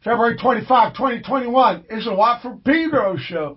February 25, 2021 is the Watt from Pedro show.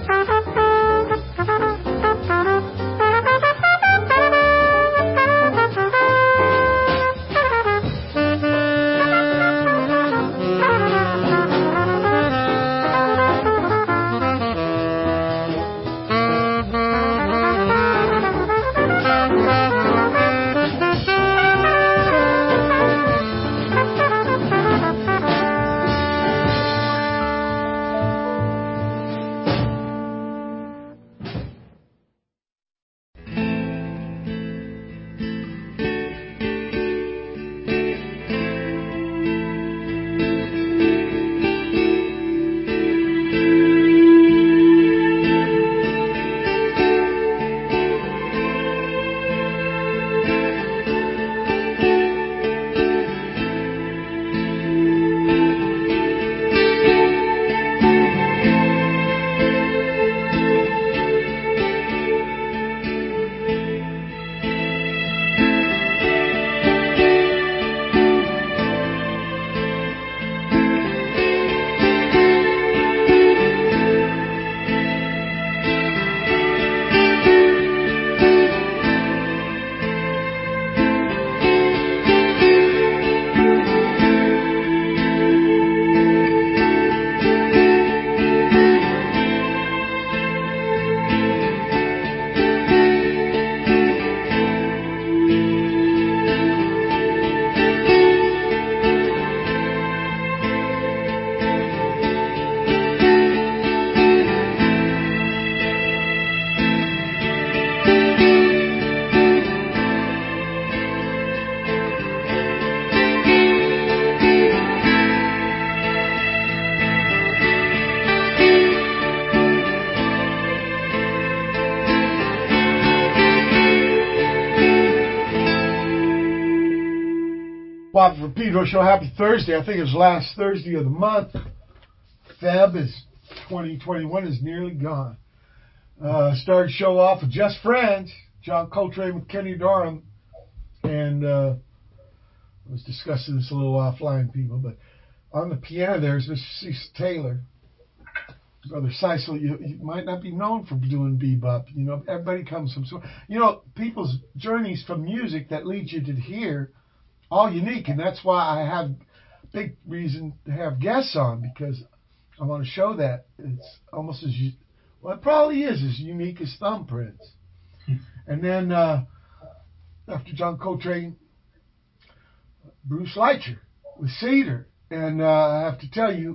Bob for Pedro Show. Happy Thursday. I think it's last Thursday of the month. Feb is 2021 is nearly gone. Started show off with Just Friends, John Coltrane with Kenny Dorham, and I was discussing this a little offline, people, but on the piano there is Mr. Cecil Taylor. Brother Cecil, you might not be known for doing bebop. You know, everybody comes from, people's journeys from music that leads you to here, all unique, and that's why I have big reason to have guests on, because I want to show that it's almost as, well, it probably is as unique as Thumbprints. And then after John Coltrane, Bruce Leitcher with Cedar. And I have to tell you,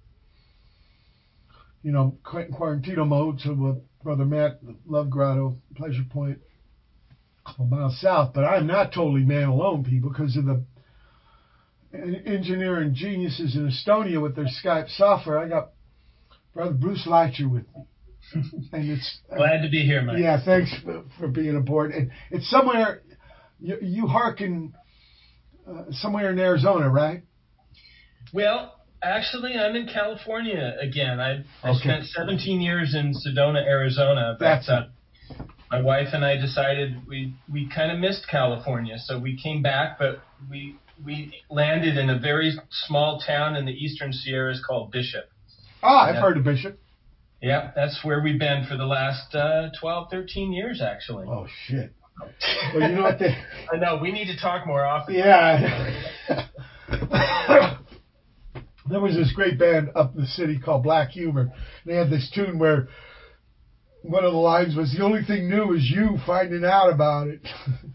Quentin Quarantino mode, so Brother Matt, Love Grotto, Pleasure Point, a couple miles south. But I'm not totally man alone, people, because of the engineering geniuses in Estonia with their Skype software. I got Brother Bruce Leitcher with me. And it's glad to be here, Mike. Yeah, thanks for being aboard. And it's somewhere, you hearken somewhere in Arizona, right? Well, actually, I'm in California again. I spent 17 years in Sedona, Arizona. That's it. My wife and I decided we kind of missed California, so we came back, but we landed in a very small town in the eastern Sierras called Bishop. I've heard of Bishop. Yeah, that's where we've been for the last 12, 13 years, actually. Oh, shit. Well, you know what I know, we need to talk more often. Yeah. There was this great band up in the city called Black Humor. They had this tune where one of the lines was, "The only thing new is you finding out about it."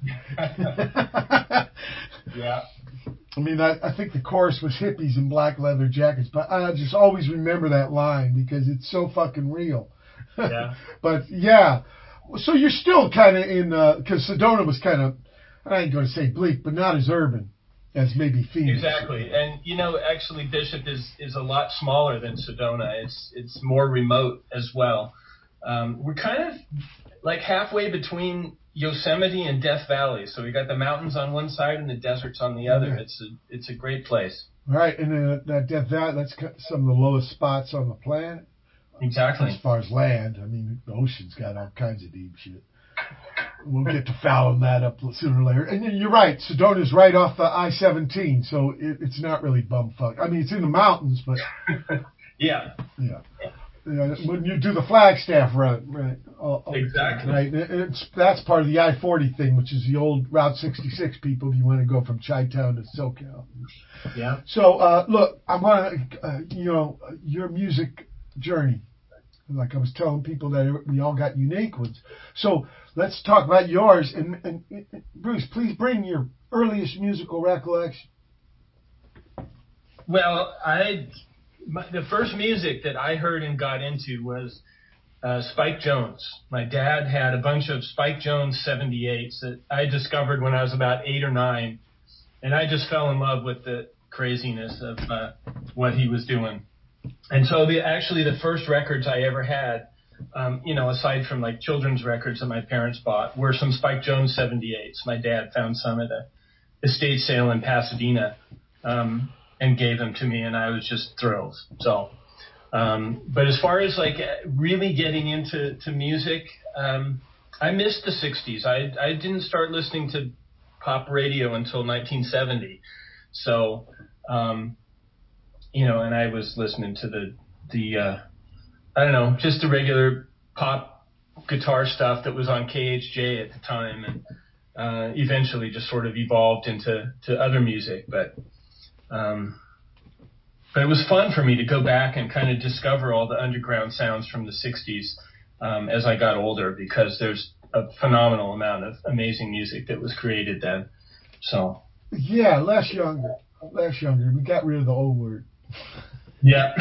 Yeah. I mean, I think the chorus was hippies in black leather jackets, but I just always remember that line because it's so fucking real. Yeah. But yeah, so you're still kind of in, because Sedona was kind of, I ain't going to say bleak, but not as urban as maybe Phoenix. Exactly. And, actually Bishop is a lot smaller than Sedona. It's more remote as well. We're kind of like halfway between Yosemite and Death Valley. So we got the mountains on one side and the deserts on the other. Yeah. It's a great place. Right. And that Death Valley, that's some of the lowest spots on the planet. Exactly. As far as land, I mean, the ocean's got all kinds of deep shit. We'll get to fouling that up sooner or later. And you're right, Sedona's right off the I-17, so it's not really bumfuck. I mean, it's in the mountains, but yeah. when you do the Flagstaff run, right? Exactly. Right. That's part of the I-40 thing, which is the old Route 66 people. If you want to go from Chi-Town to SoCal. Yeah. So look, I want to, your music journey. Like I was telling people that we all got unique ones. So let's talk about yours. And Bruce, please bring your earliest musical recollection. Well, the first music that I heard and got into was Spike Jones. My dad had a bunch of Spike Jones 78s that I discovered when I was about 8 or 9, and I just fell in love with the craziness of what he was doing. And so the first records I ever had, aside from like children's records that my parents bought, were some Spike Jones 78s. My dad found some at a estate sale in Pasadena and gave them to me, and I was just thrilled. So, but as far as like really getting into music, I missed the 60s. I didn't start listening to pop radio until 1970. So, and I was listening to the I don't know, just the regular pop guitar stuff that was on KHJ at the time, and eventually just sort of evolved into other music. But it was fun for me to go back and kind of discover all the underground sounds from the 60s as I got older, because there's a phenomenal amount of amazing music that was created then. So yeah, less younger. We got rid of the old word. Yeah.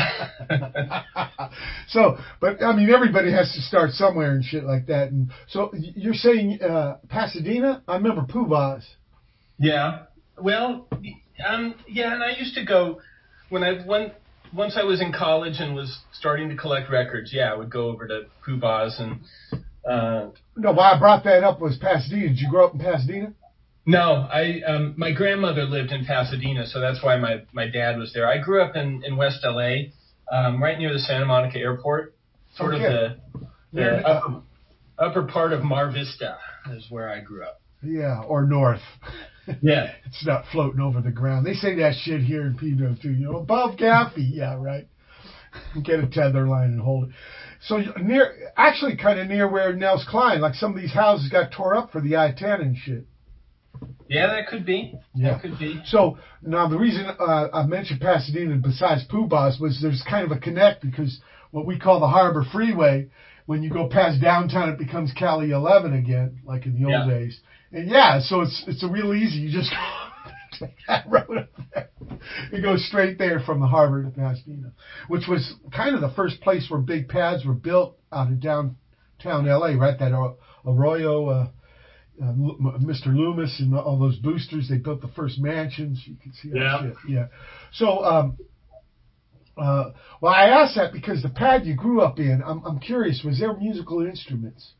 So, but I mean, everybody has to start somewhere and shit like that. And so you're saying Pasadena? I remember Pooh Bah's. Yeah. Well, yeah, and I used to go once I was in college and was starting to collect records. Yeah, I would go over to Pooh Bah's and. No, why I brought that up was Pasadena. Did you grow up in Pasadena? No, my grandmother lived in Pasadena, so that's why my dad was there. I grew up in West LA, right near the Santa Monica Airport, sort of the upper part of Mar Vista is where I grew up. Yeah, or north. Yeah. It's not floating over the ground. They say that shit here in Pedro too, above Gaffey. Yeah, right. Get a tether line and hold it. So kind of near where Nels Klein, like some of these houses got tore up for the I-10 and shit. Yeah, that could be. Yeah. That could be. So now the reason I mentioned Pasadena besides Pooh Bah's was there's kind of a connect, because what we call the Harbor Freeway, when you go past downtown, it becomes Cali 11 again, like in the old days. And so it's a real easy. You just take that road up there. It goes straight there from the harbor to Pasadena, which was kind of the first place where big pads were built out of downtown LA, right? That Arroyo. Mr. Loomis and all those boosters, they built the first mansions. You can see that shit. Yeah. So, well, I asked that because the pad you grew up in, I'm curious, was there musical instruments?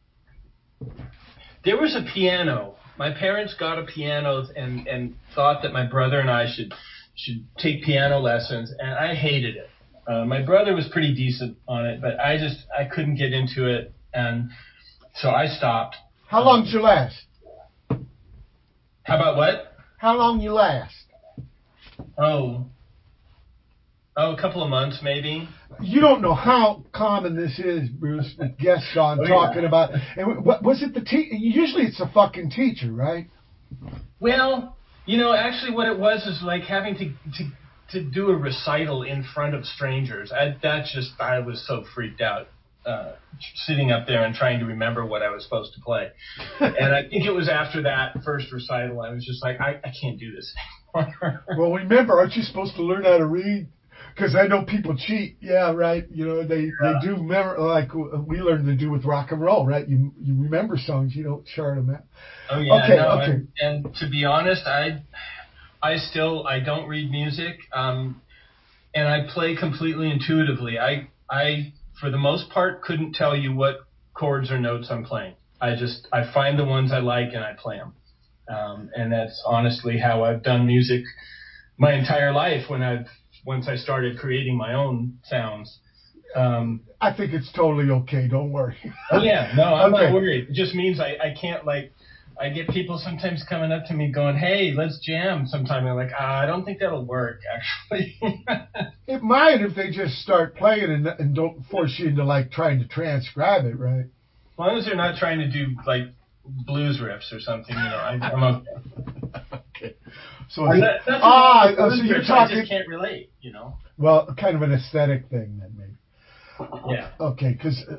There was a piano. My parents got a piano and thought that my brother and I should take piano lessons, and I hated it. My brother was pretty decent on it, but I couldn't get into it, and so I stopped. How long did you last? How about what? How long you last? Oh, a couple of months maybe. You don't know how common this is, Bruce, with guests on talking about. And what was it? Usually it's a fucking teacher, right? Well, actually, what it was is like having to do a recital in front of strangers. I was so freaked out. Sitting up there and trying to remember what I was supposed to play. And I think it was after that first recital, I was just like, I can't do this anymore. Well, remember, aren't you supposed to learn how to read? Because I know people cheat. Yeah, right. They do remember, like we learned to do with rock and roll, right? You remember songs, you don't chart them out. Oh, yeah. Okay. And to be honest, I don't read music, and I play completely intuitively. I for the most part, couldn't tell you what chords or notes I'm playing. I find the ones I like and I play them. And that's honestly how I've done music my entire life once I started creating my own sounds. I think it's totally okay. Don't worry. Oh, yeah. No, I'm not worried. It just means I can't I get people sometimes coming up to me going, "Hey, let's jam sometime." I'm like, I don't think that'll work, actually. It might if they just start playing and don't force you into like trying to transcribe it, right? As long as they're not trying to do like blues riffs or something, I'm okay. Okay. So So you're talking. I just can't relate, Well, kind of an aesthetic thing then, maybe. Yeah. Okay,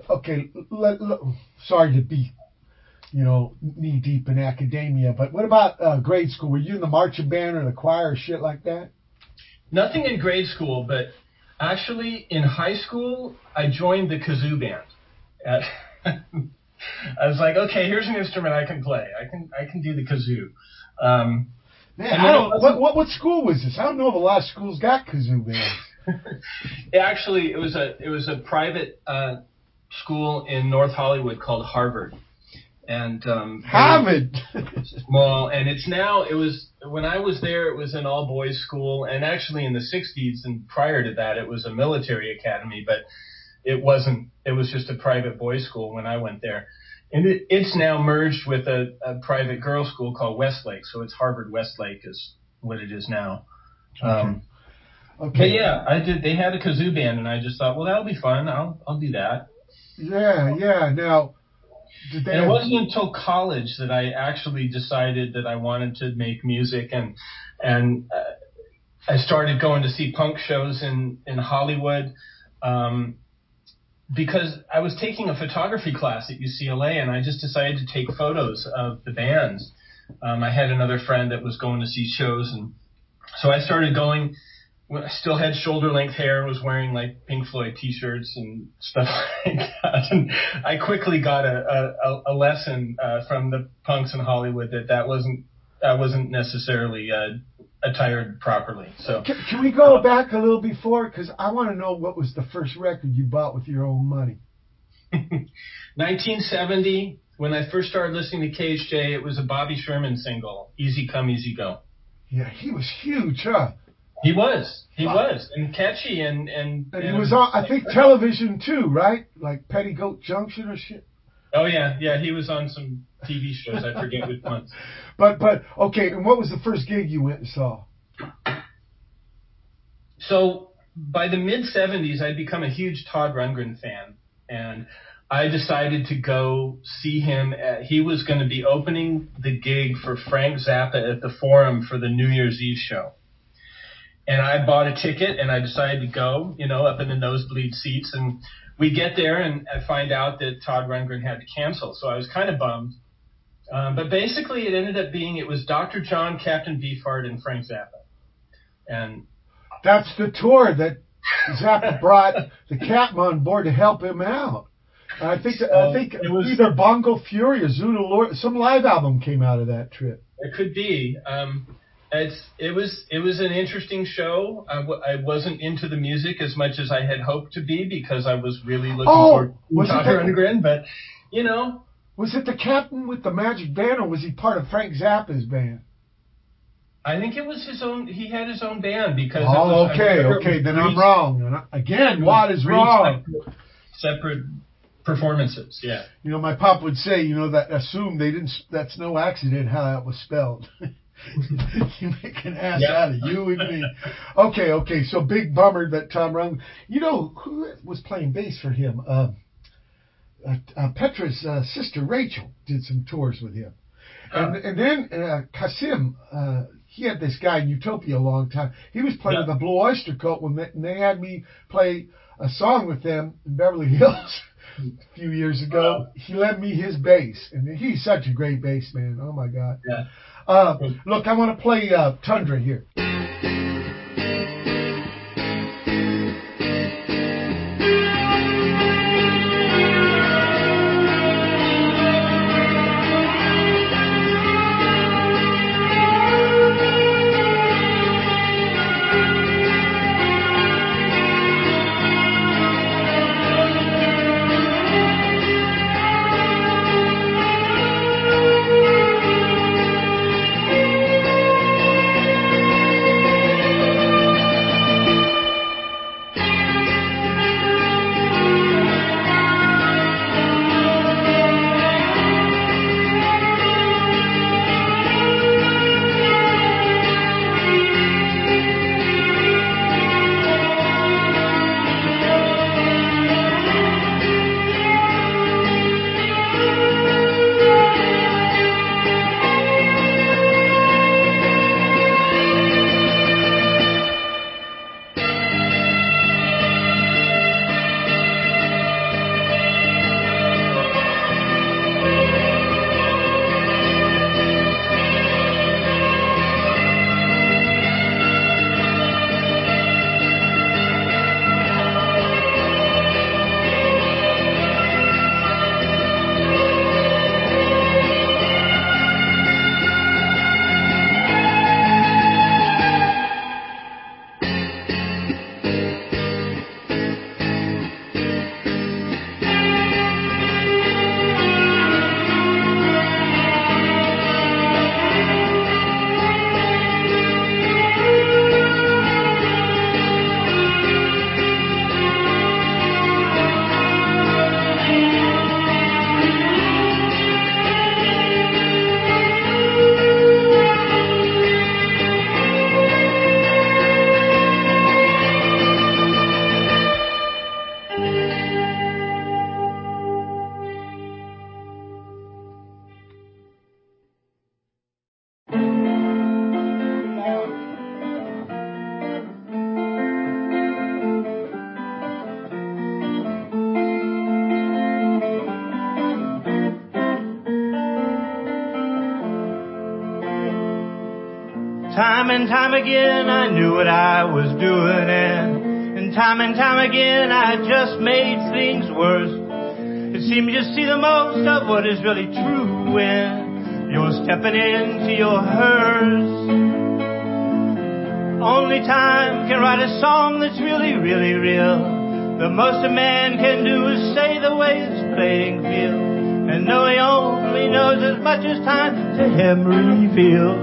sorry to be, knee deep in academia, but what about grade school? Were you in the marching band or the choir or shit like that? Nothing in grade school, but actually in high school, I joined the kazoo band. I was like, okay, here's an instrument I can play. I can do the kazoo. Man, what school was this? I don't know if a lot of schools got kazoo bands. Actually, it was a private school in North Hollywood called Harvard, and Harvard. Well, and when I was there, it was an all boys school, and actually in the '60s and prior to that, it was a military academy, but it wasn't. It was just a private boys school when I went there, and it's now merged with a private girls school called Westlake, so it's Harvard Westlake is what it is now. Okay. But yeah, I did. They had a kazoo band, and I just thought, well, that'll be fun. I'll do that. Yeah. Now, it wasn't until college that I actually decided that I wanted to make music, and I started going to see punk shows in Hollywood, because I was taking a photography class at UCLA, and I just decided to take photos of the bands. I had another friend that was going to see shows, and so I started going. I still had shoulder-length hair, was wearing like Pink Floyd T-shirts and stuff like that. And I quickly got a lesson from the punks in Hollywood that wasn't necessarily attired properly. So can we go back a little before? Because I want to know what was the first record you bought with your own money. 1970, when I first started listening to KHJ, it was a Bobby Sherman single, "Easy Come, Easy Go." Yeah, he was huge, huh? He was, and catchy, and he was on, I think, television too, right? Like Petticoat Junction or shit. Oh yeah, he was on some TV shows. I forget which ones. But okay, and what was the first gig you went and saw? So by the mid '70s, I'd become a huge Todd Rundgren fan, and I decided to go see him. He was going to be opening the gig for Frank Zappa at the Forum for the New Year's Eve show. And I bought a ticket, and I decided to go, up in the nosebleed seats. And we get there, and I find out that Todd Rundgren had to cancel. So I was kind of bummed. But basically, it was Dr. John, Captain Beefheart, and Frank Zappa. And that's the tour that Zappa brought the Captain on board to help him out. And I think it was either Bongo Fury or Zulu Lord. Some live album came out of that trip. It could be. It was an interesting show. I wasn't into the music as much as I had hoped to be because I was really looking for Todd Rundgren. But was it the Captain with the Magic Band, or was he part of Frank Zappa's band? I think it was his own. He had his own band because. Okay. Then I'm wrong. Again, Watt is wrong. Separate performances. Yeah. My pop would say, that assume they didn't. That's no accident how that was spelled. You make an ass out of you and me. Okay. So big bummer that Tom Rundgren. Who was playing bass for him? Petra's sister Rachel did some tours with him, and then Kasim. He had this guy in Utopia a long time. He was playing with the Blue Oyster Cult when they had me play a song with them in Beverly Hills a few years ago. He lent me his bass, and he's such a great bass man. Oh my God. Yeah. Look, I want to play Tundra here. Time and time again I knew what I was doing, and time again I just made things worse. It seemed you see the most of what is really true when you're stepping into your hearse. Only time can write a song that's really, really real. The most a man can do is say the way it's playing feels, and know he only knows as much as time to him reveals.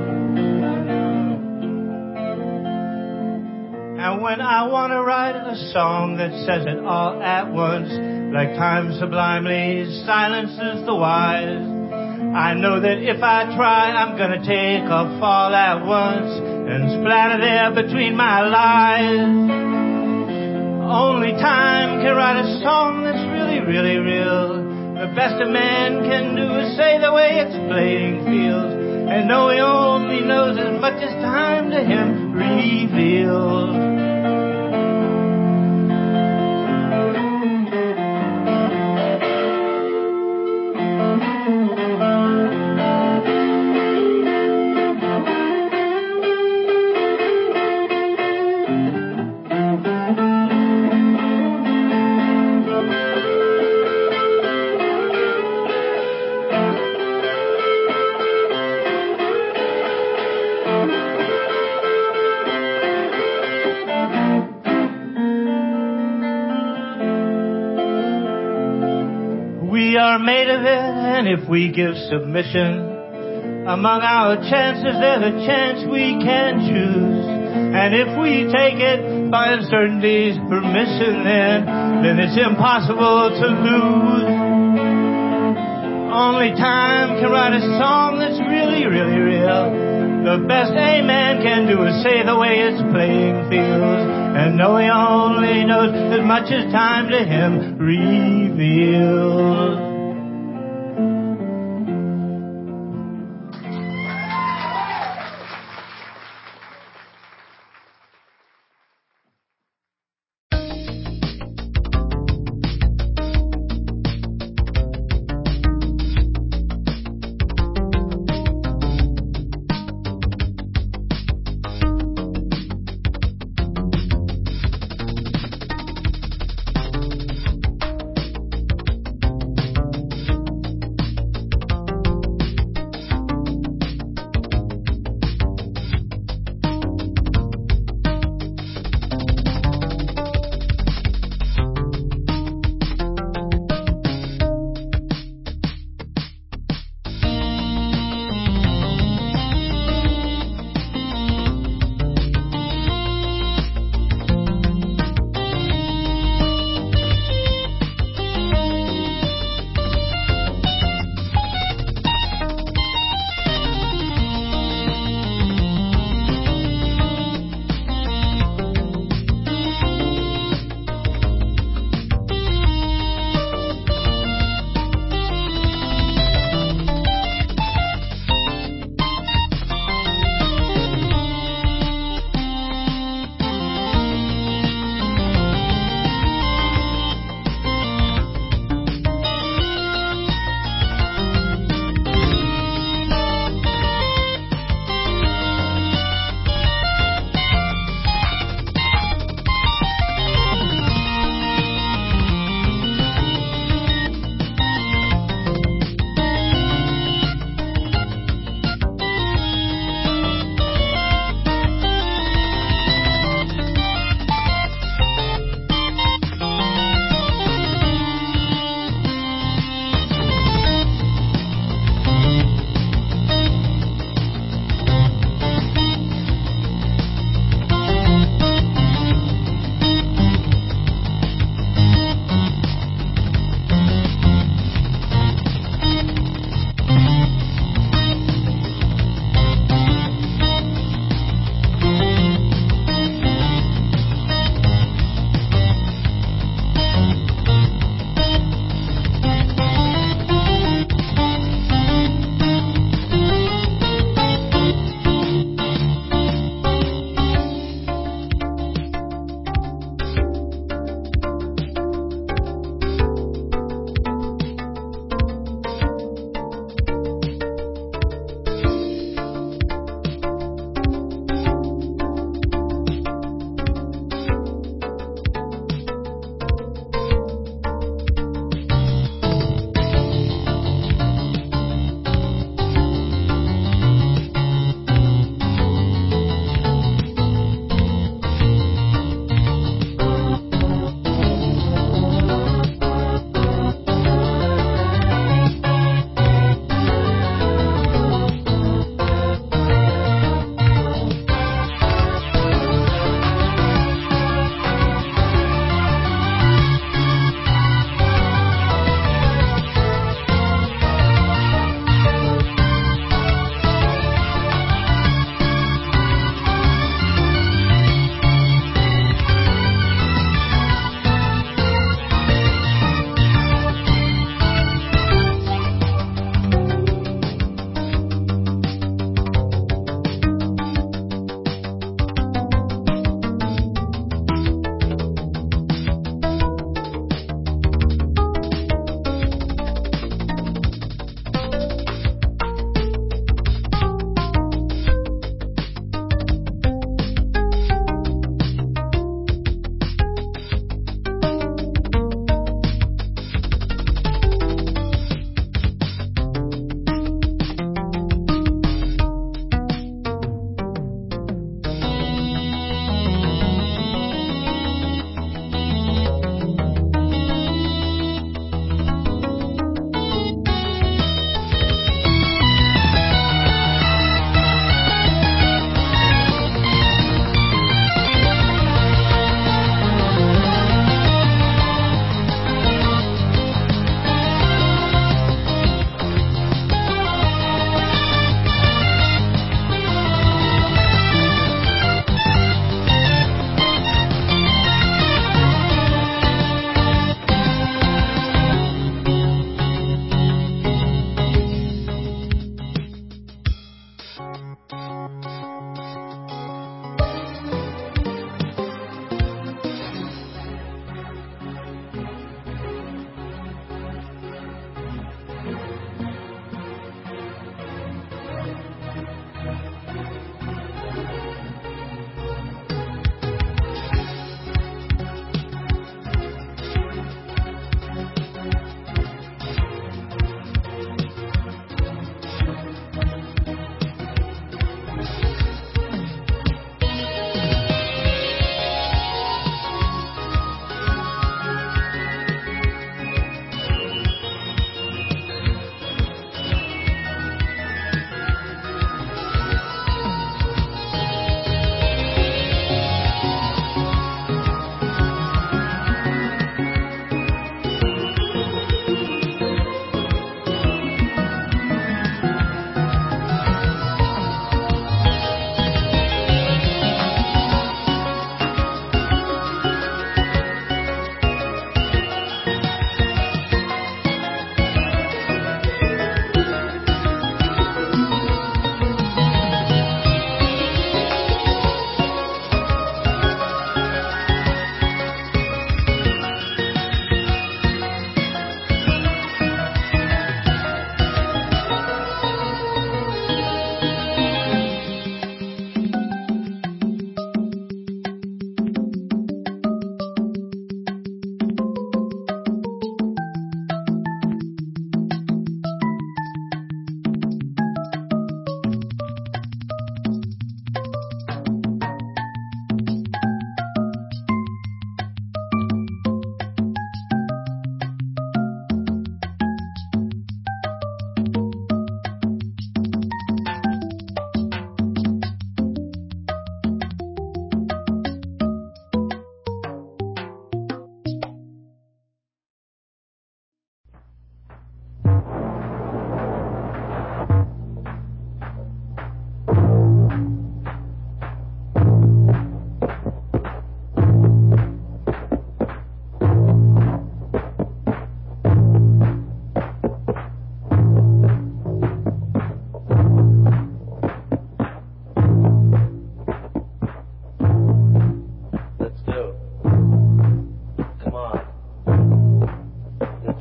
And when I want to write a song that says it all at once, like time sublimely silences the wise, I know that if I try, I'm gonna take a fall at once and splatter there between my lies. Only time can write a song that's really, really real. The best a man can do is say the way it's playing feels, and know he only knows as much as time to him reveals. We are made of it, and if we give submission, among our chances there's a chance we can choose. And if we take it by uncertainty's permission, then it's impossible to lose. Only time can write a song that's really, really real. The best a man can do is say the way it's playing feels, and know he only knows as much as time to him reveals.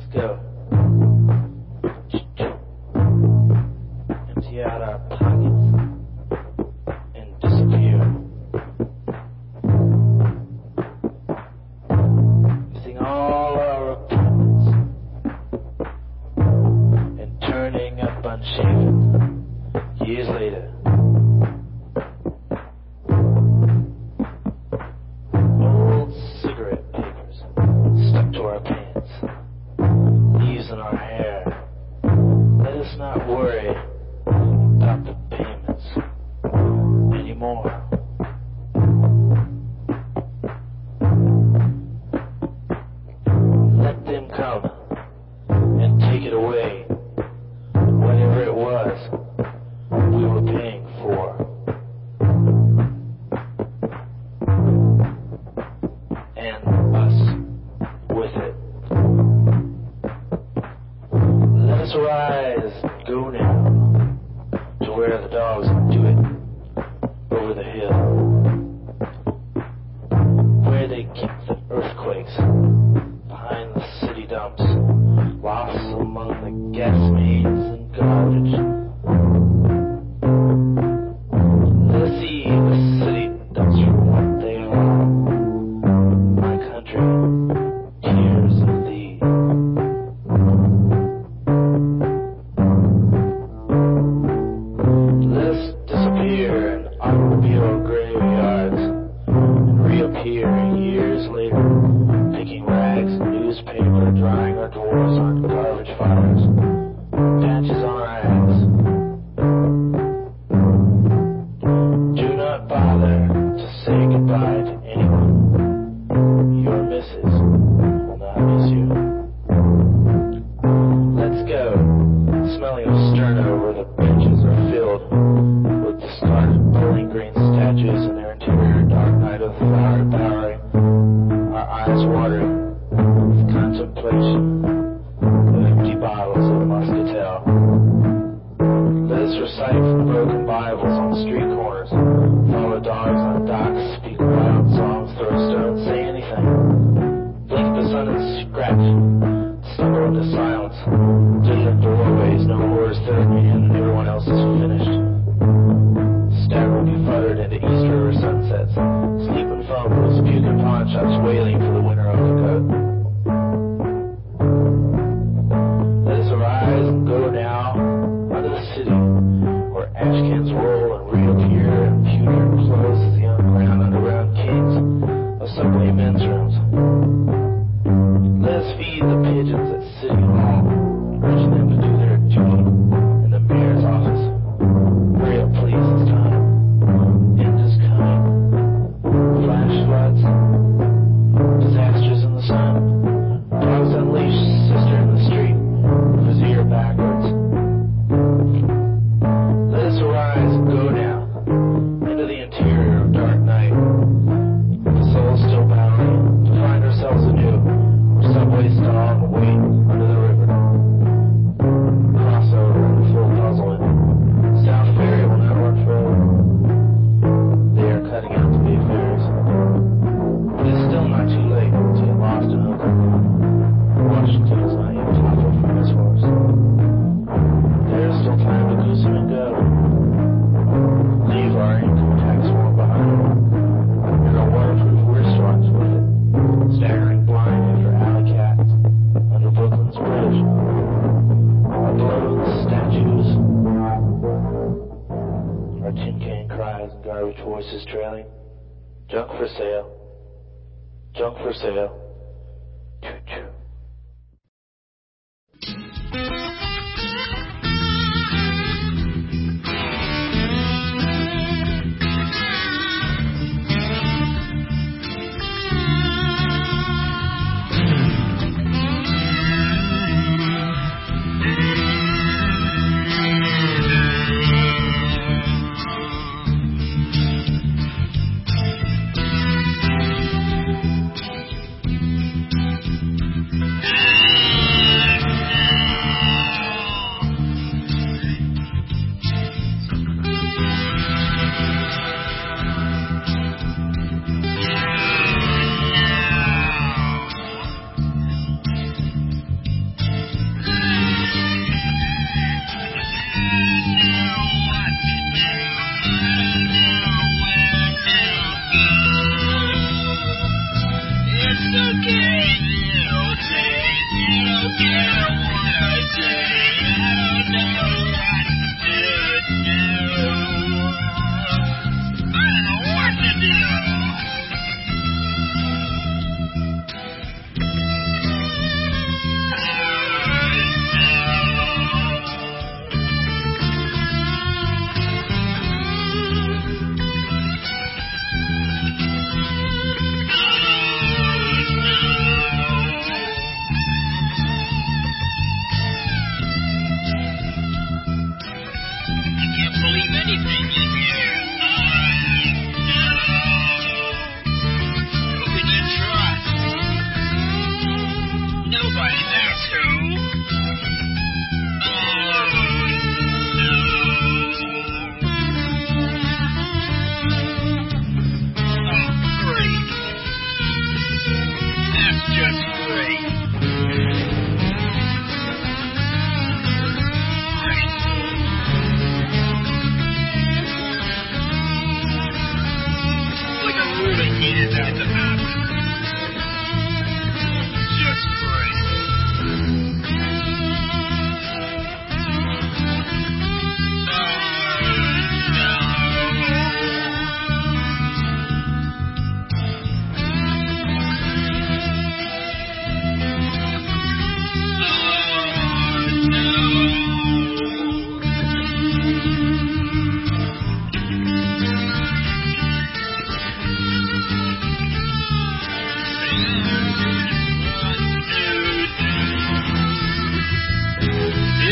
go. Empty out our pockets and disappear. Using all our apartments and turning up unshaven years later. Old cigarette papers stuck to our pants, leaves in our hair. Let us not worry about the payments anymore. Let them come and take it away, whatever it was we were paying for. And us with it. Let us arise, go now, to where the dogs do it, over the hill, where they keep the earthquakes, behind the city dumps, lost among the gas mains and garbage. Let us see the city dumps for what they are. My country, tears of thee. Let us disappear in automobile graveyards and reappear years later, picking rags and newspaper, drying our drawers on garbage fires, patches on our ass. Do not bother to say goodbye to anyone. Your missus will not miss you. Let's go, smelling of sterno where the benches are filled with discarded Bowling Green statues in their interior, dark night of the flower devouring, our eyes watering with contemplation of empty bottles of muscatel. Let us recite from broken Bibles on street corners, follow dogs on docks, speak wild songs, throw stones, say anything. Blink at the sun and scratch, stumble into silence, different doorways, no horrors third man, and everyone else is finished. Stagger befuttered into East River sunsets, sleep and fumbles, puke and pawn shops wailing for the winter overcoat. Let us arise and go now under the city, where ash cans roll and reappear in pewter clothes as the underground kings of subway men's rooms. Let us feed the pigeons at City Hall, urging them to do their duty in the mayor's office. Hurry up, please, it's time. End is coming. Flash floods, disasters in the sun, dogs unleashed, sister in the street, brazier backwards. Let us arise and go now into the interior of dark night, the soul still bowing, to find ourselves anew, where subways stall and wait under the river. Crossover and full puzzlement. South Ferry will not run forever. They are cutting out the big ferries. But it's still not too late to get lost in Oakland. Washington is not yet toppled from his horse. There is still time to goose him and go. Leave our income tax form behind, and our waterproof wristwatch with it, staggering blind after alley cats under Brooklyn's bridge. Our balloons, statues, our tin can cries and garbage voices trailing. Junk for sale. Junk for sale. Choo-choo.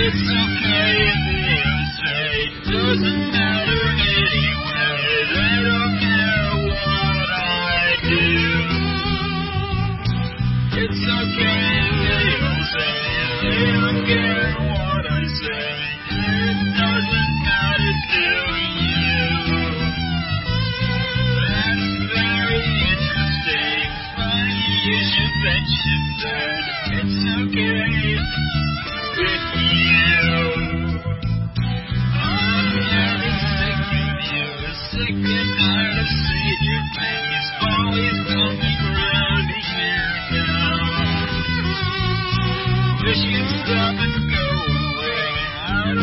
It's okay if they'll say it doesn't matter anyway. They don't care what I do. It's okay if they'll say it. They don't care what I say. It doesn't matter to you. That's very interesting. Funny you should mention that. It's okay with you. I'm very sick of you. Sick and tired of seeing your face. Always coming around here now. Wish you'd stop and go away. How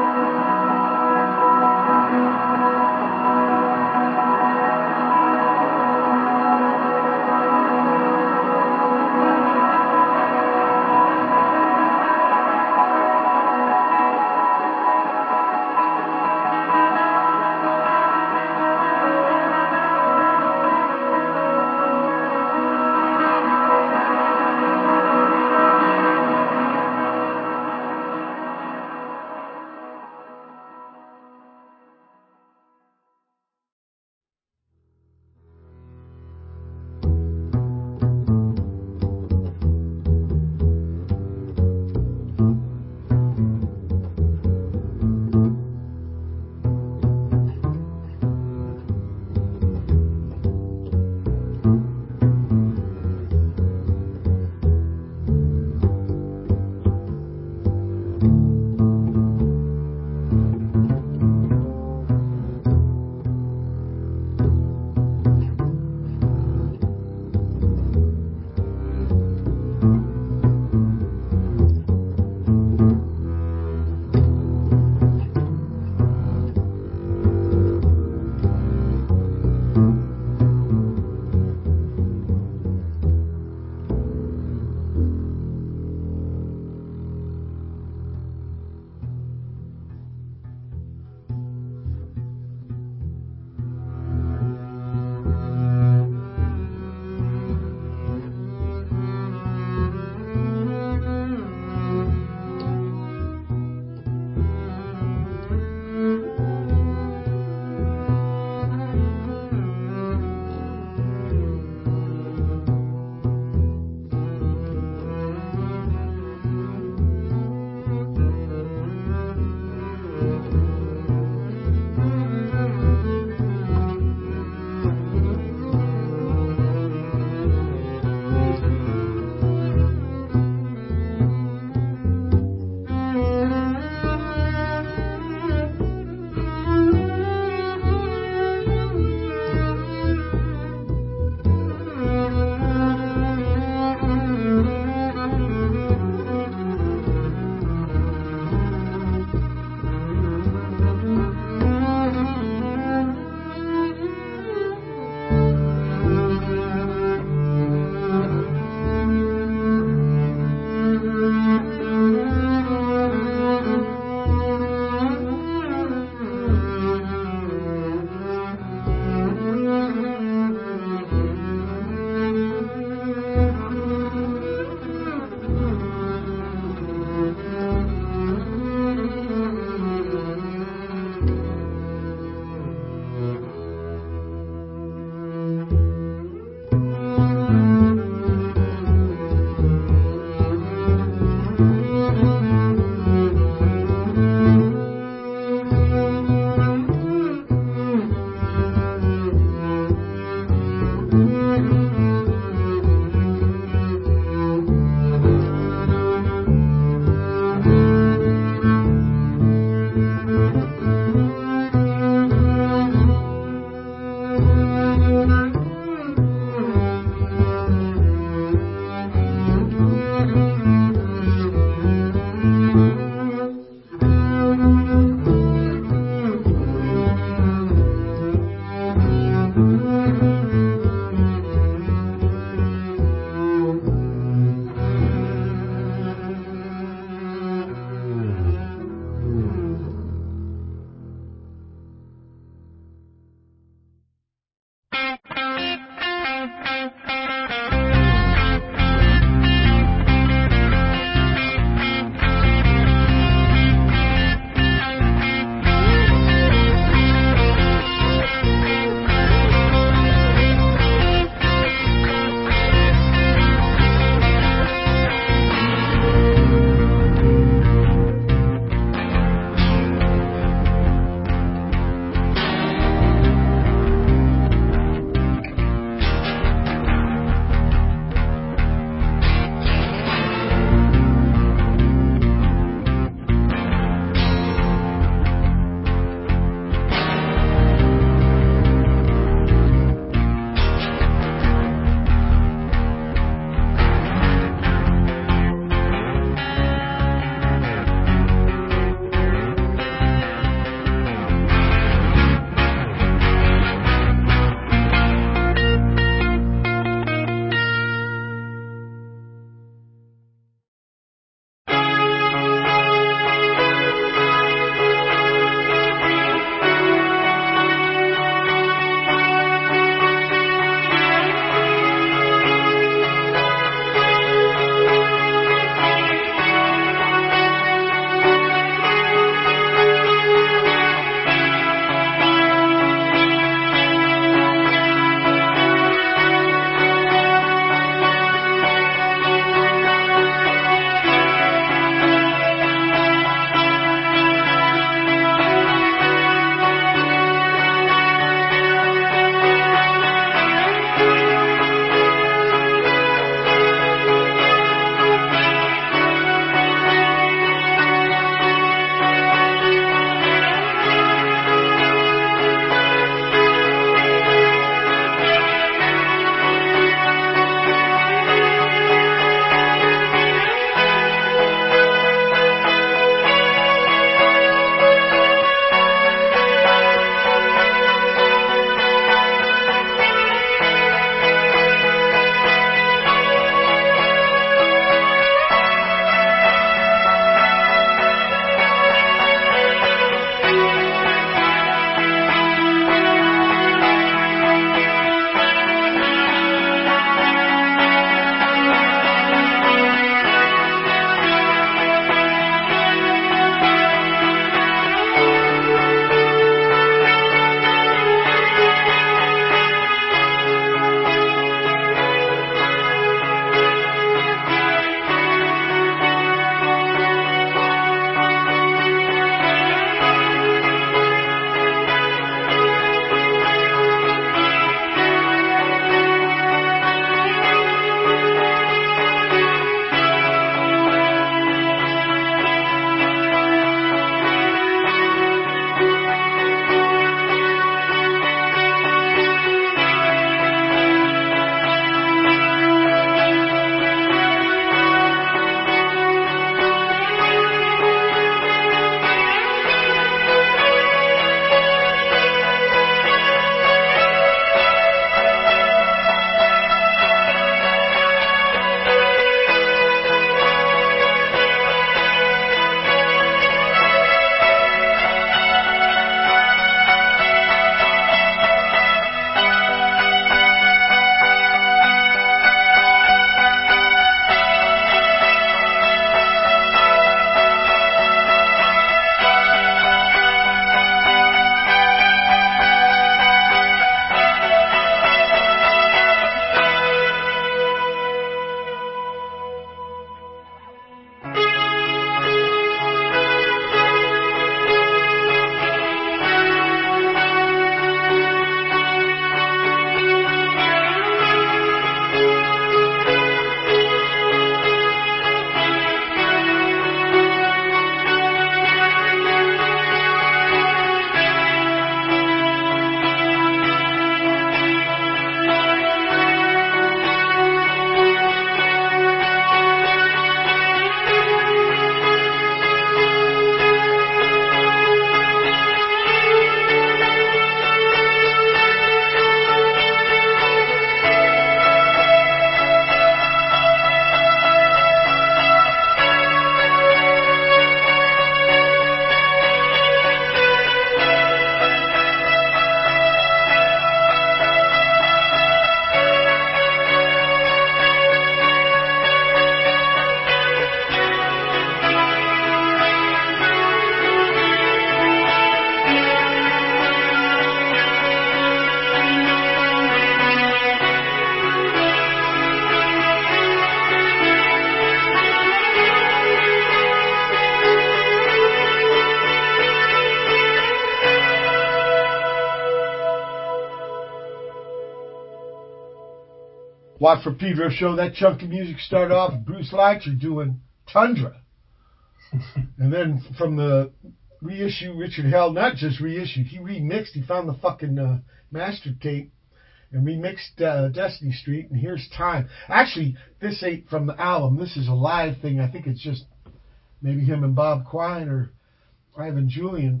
Watt for Pedro show. That chunk of music started off with Bruce Leitcher doing Tundra. And then from the reissue, Richard Hell, not just reissued, he remixed. He found the fucking master tape and remixed Destiny Street. And here's Time. Actually, this ain't from the album. This is a live thing. I think it's just maybe him and Bob Quine or Ivan Julian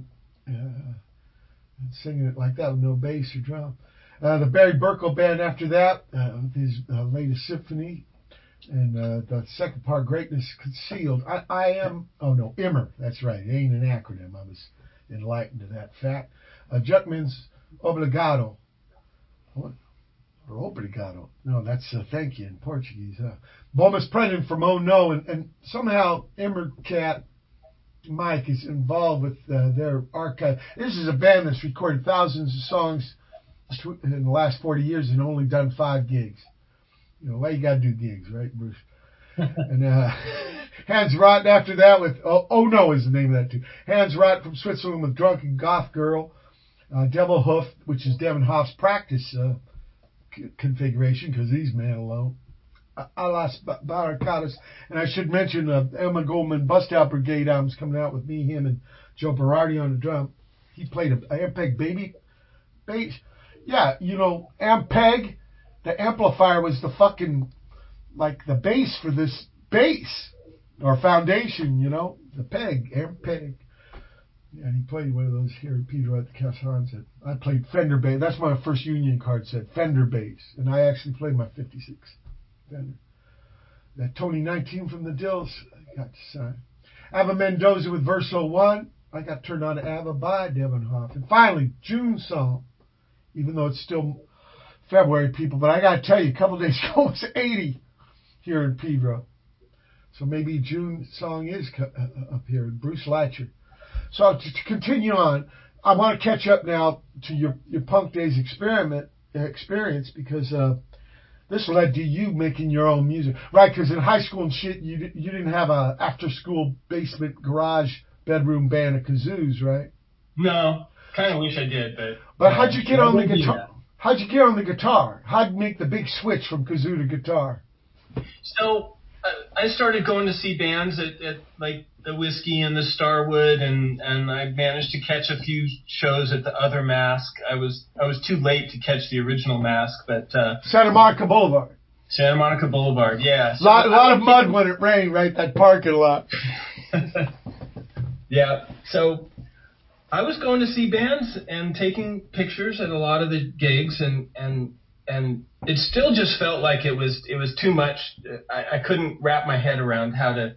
singing it like that with no bass or drum. The Barry Burkle Band after that, with his latest symphony. And the second part, Greatness Concealed. Immer. That's right. It ain't an acronym. I was enlightened to that fact. Juckman's Obrigado. What? Or Obrigado. No, that's thank you in Portuguese. Bomis Prendin from Oh No. And somehow Immer Cat Mike is involved with their archive. This is a band that's recorded thousands of songs in the last 40 years and only done 5 gigs. You know, why you gotta do gigs, right, Bruce? And Hans Rotten after that with Oh No is the name of that too. Hans Rotten from Switzerland with Drunken Goth Girl. Devil Hoof, which is Devin Hoff's practice configuration because he's man alone. Alas Barracadas. And I should mention Emma Goldman Bust Out Brigade albums coming out with me, him, and Joe Berardi on the drum. He played a Ampeg baby bass. Yeah, you know, Ampeg, the amplifier was the fucking, like the bass for this bass or foundation, you know, the peg, Ampeg. Yeah, and he played one of those here at Pedro at the Casson said. I played Fender bass. That's my first union card said, Fender bass. And I actually played my 56 Fender. That Tony 19 from the Dills, I got to sign. Ava Mendoza with Verso 1. I got turned on to Ava by Devin Hoff. And finally, June song. Even though it's still February, people. But I got to tell you, a couple of days ago, it was 80 here in Pedro. So maybe June song is up here. Bruce Leitcher. So to continue on, I want to catch up now to your Punk Days experience because this led to you making your own music. Right, because in high school and shit, you didn't have a after-school basement garage bedroom band of kazoos, right? No. Kind of wish I did, but how'd you get on the guitar? How'd you get on the guitar? How'd you make the big switch from kazoo to guitar? So I started going to see bands at like the Whiskey and the Starwood, and I managed to catch a few shows at the other Mask. I was too late to catch the original Mask, but Santa Monica Boulevard. Santa Monica Boulevard, yeah. So a lot of mud when it rained, right? That parking lot. Yeah. So I was going to see bands and taking pictures at a lot of the gigs, and it still just felt like it was too much. I couldn't wrap my head around how to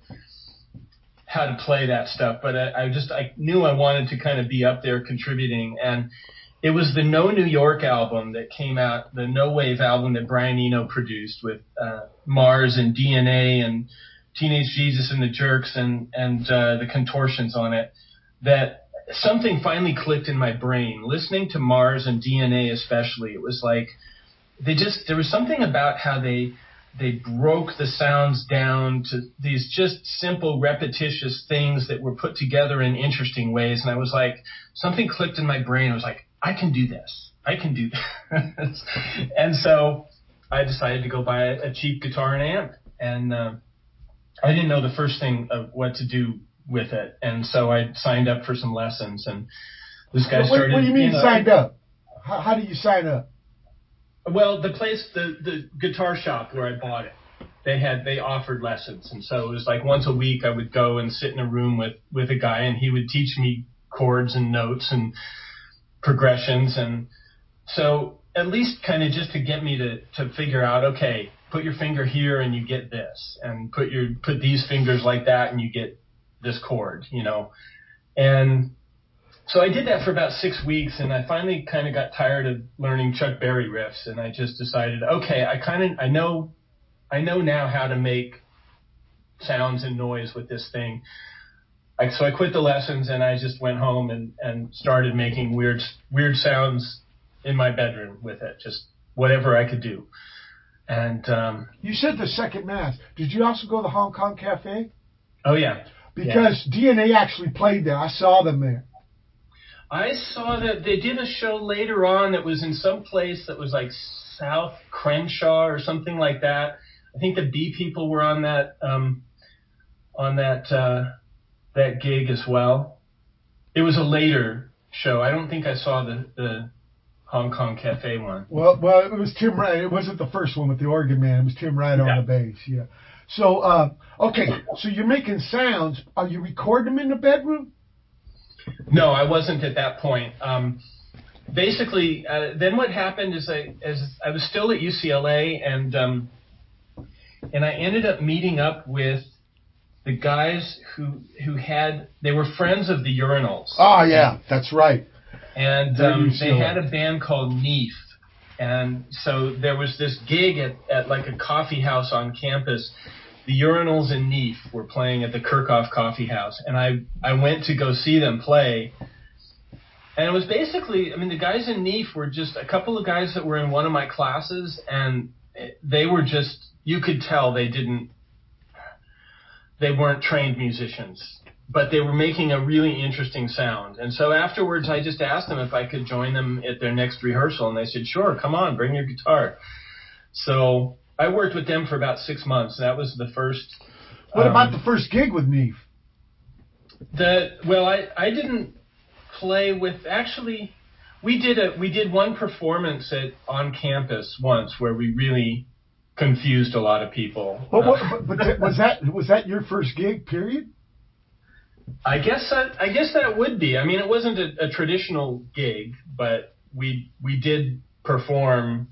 play that stuff, but I knew I wanted to kind of be up there contributing, and it was the No New York album that came out, the No Wave album that Brian Eno produced with Mars and DNA and Teenage Jesus and the Jerks and the Contortions on it, that something finally clicked in my brain. Listening to Mars and DNA especially, it was like there was something about how they broke the sounds down to these just simple, repetitious things that were put together in interesting ways. And I was like, something clicked in my brain. I was like, I can do this. I can do this. And so I decided to go buy a cheap guitar and amp. And I didn't know the first thing of what to do with it. And so I signed up for some lessons. And this guy started... What do you mean signed up? How do you sign up? Well, the place, the guitar shop where I bought it, they offered lessons. And so it was like once a week I would go and sit in a room with a guy, and he would teach me chords and notes and progressions. And so at least kind of just to get me to figure out, okay, put your finger here and you get this, and put these fingers like that and you get this chord, you know. And so I did that for about 6 weeks, and I finally kind of got tired of learning Chuck Berry riffs, and I just decided, okay, I know now how to make sounds and noise with this thing. So I quit the lessons, and I just went home and started making weird sounds in my bedroom with it, just whatever I could do. And you said the second Mass. Did you also go to the Hong Kong Cafe? Oh yeah, because DNA actually played there. I saw them there. I saw that they did a show later on that was in some place that was like South Crenshaw or something like that. I think the Bee People were on that that gig as well. It was a later show. I don't think I saw the Hong Kong Cafe one. Well, it was Tim Wright. It wasn't the first one with the organ man. It was Tim Wright on the bass. Yeah. So, okay. So you're making sounds. Are you recording them in the bedroom? No, I wasn't at that point. Basically, then what happened is I was still at UCLA, and I ended up meeting up with the guys who they were friends of the Urinals. Oh yeah, that's right. And they had a band called Neef. And so there was this gig at like a coffee house on campus. The Urinals and Neef were playing at the Kirchhoff Coffee House. And I went to go see them play. And it was basically, I mean, the guys in Neef were just a couple of guys that were in one of my classes. And they were just, you could tell they weren't trained musicians. But they were making a really interesting sound. And so afterwards, I just asked them if I could join them at their next rehearsal. And they said, sure, come on, bring your guitar. So I worked with them for about 6 months. That was the first. What about the first gig with Neef? I didn't play with, actually, we did one performance on campus once where we really confused a lot of people. But was that your first gig, period? I guess that would be. I mean, it wasn't a traditional gig, but we did perform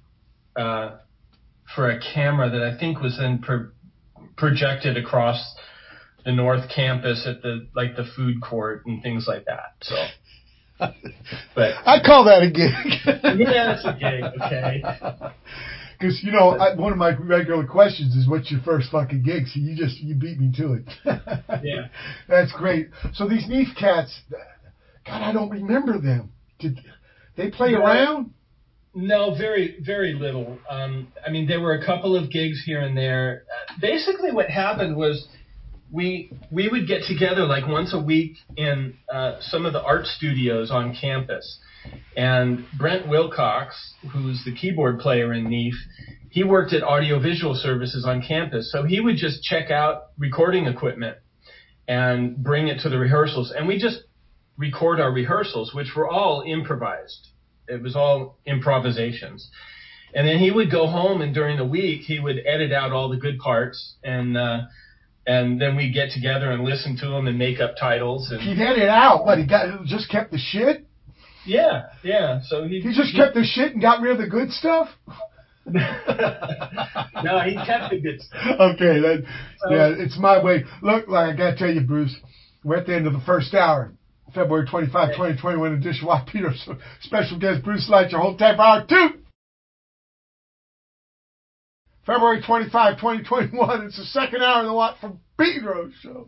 for a camera that I think was then projected across the North Campus at the food court and things like that. So, but I call that a gig. Yeah, it's a gig. Okay. Because, one of my regular questions is, what's your first fucking gig? So you beat me to it. Yeah. That's great. So these Neef cats, God, I don't remember them. Did they play around? No, very, very little. I mean, there were a couple of gigs here and there. Basically what happened was we would get together like once a week in some of the art studios on campus. And Brent Wilcox, who's the keyboard player in Neef, he worked at Audiovisual Services on campus. So he would just check out recording equipment and bring it to the rehearsals. And we just record our rehearsals, which were all improvised. It was all improvisations. And then he would go home, and during the week, he would edit out all the good parts. And then we'd get together and listen to them and make up titles. And he'd edit out. What, he just kept the shit? Yeah. So he just kept the shit and got rid of the good stuff? No, he kept the good stuff. Okay, it's my way. Look, I gotta tell you, Bruce, we're at the end of the first hour. February 25, 2021 edition. Watt Pedro special guest Bruce Leitcher. Hold tight for hour 2. February 25, 2021. It's the second hour of the Watt from Pedro show.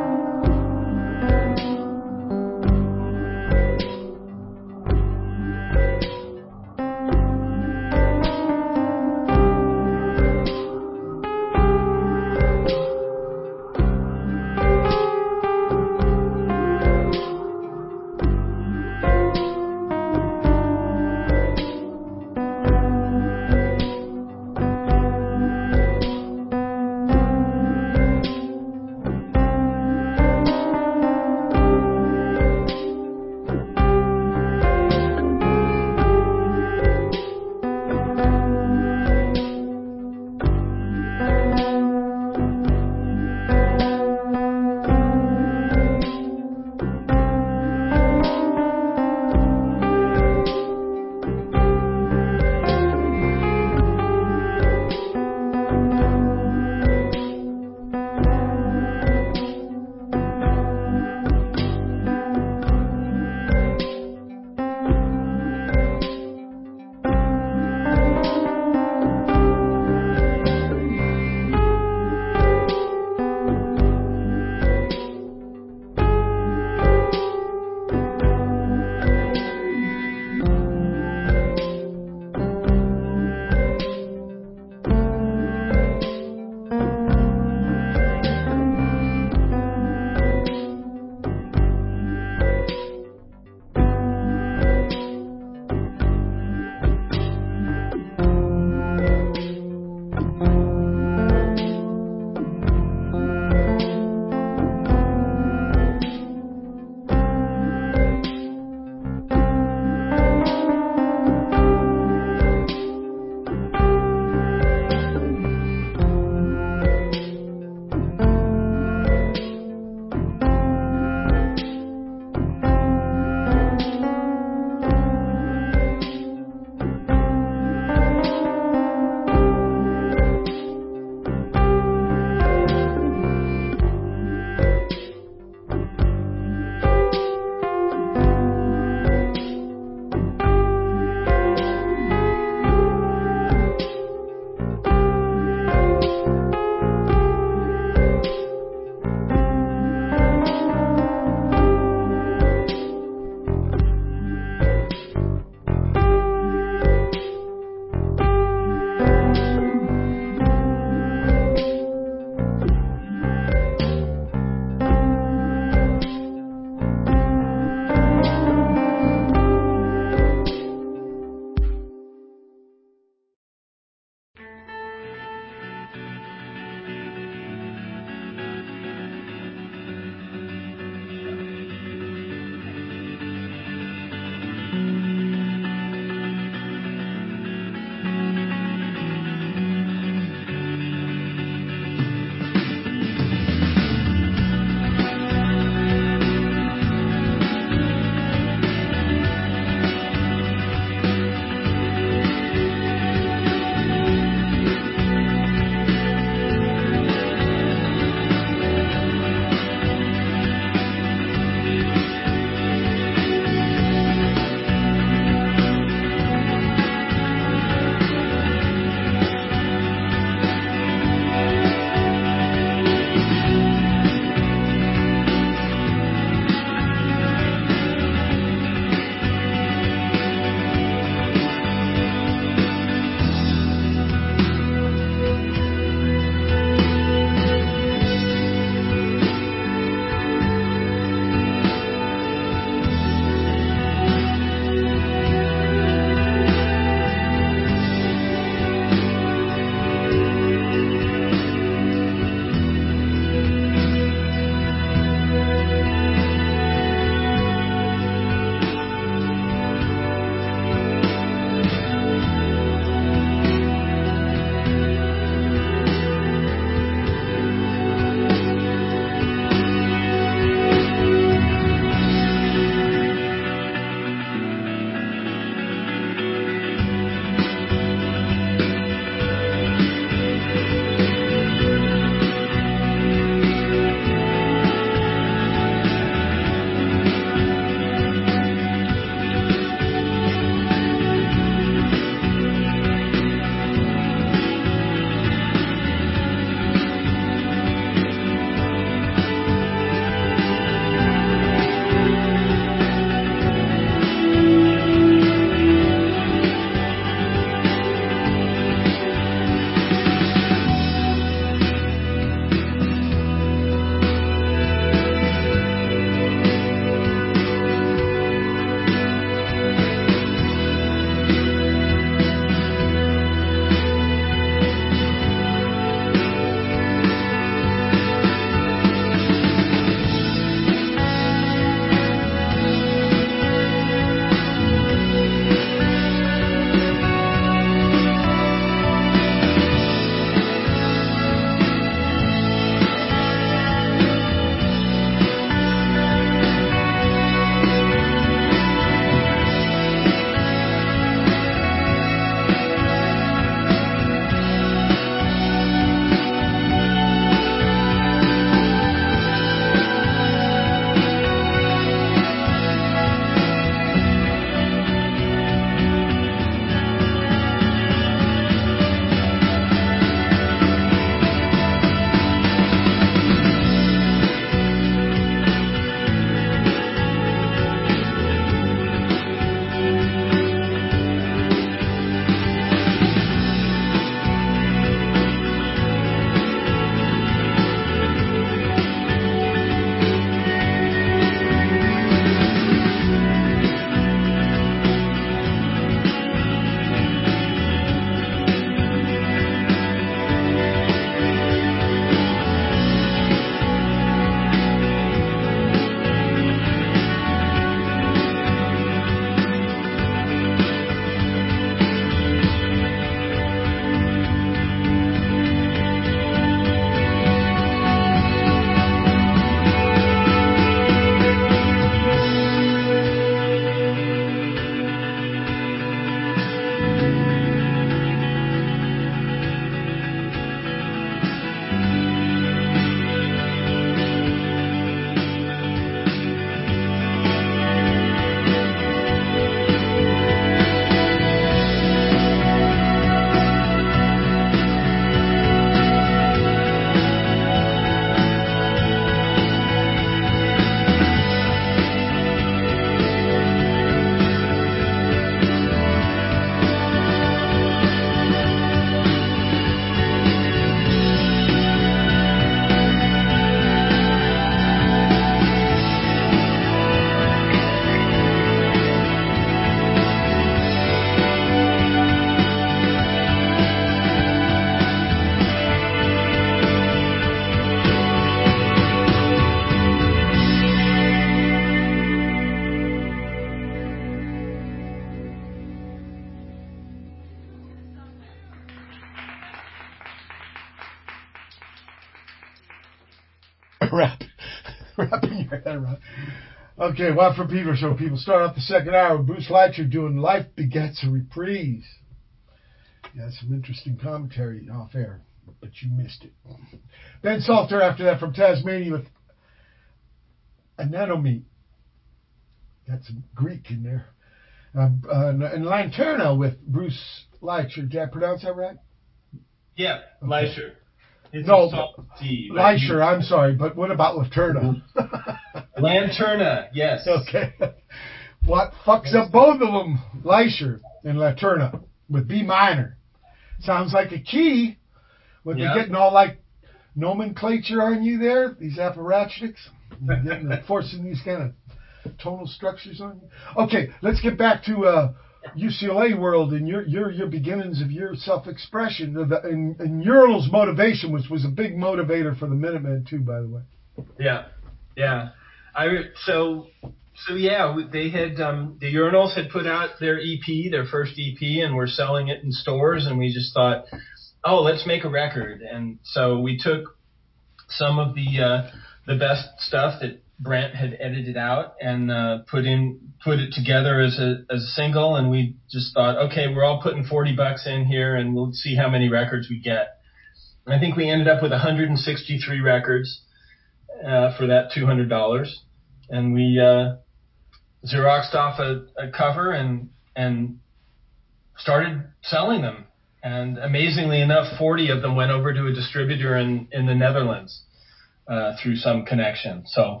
Wrapping your head around. Okay, Watt from Pedro Show. People start off the second hour with Bruce Leitcher doing Life Begets a Reprise. Yeah, some interesting commentary off air, but you missed it. Ben Salter after that from Tasmania with Anemone. Got some Greek in there. And Lanterna with Bruce Leitcher. Did I pronounce that right? Yeah, Okay. Leitcher. It's No, salty, Leitcher, I'm sorry, but what about Lanterna? Lanterna, yes. Okay. What fucks up both of them? Leitcher and Lanterna with B minor. Sounds like a key. When they're getting all like nomenclature on you there, these apparatchiks, forcing these kind of tonal structures on you. Okay, let's get back to UCLA world and your beginnings of your self-expression and Urinal's motivation, which was a big motivator for the Minutemen too, by the way. Yeah. So they had the Urinals had put out their EP, their first EP, and were selling it in stores, and we just thought, oh, let's make a record. And so we took some of the best stuff that Brent had edited out and put it together as a single, and we just thought, okay, we're all putting $40 in here, and we'll see how many records we get. And I think we ended up with 163 records for that $200, and we Xeroxed off a cover and started selling them. And amazingly enough, 40 of them went over to a distributor in the Netherlands through some connection. So.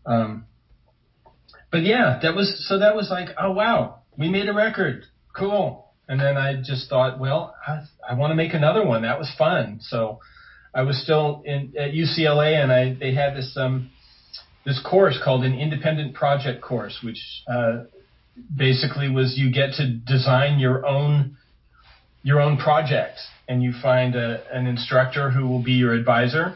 But yeah, that was like, oh wow, we made a record, cool. And then I just thought, well, I want to make another one. That was fun. So I was still at UCLA, and they had this course called an independent project course, which basically was you get to design your own project, and you find an instructor who will be your advisor,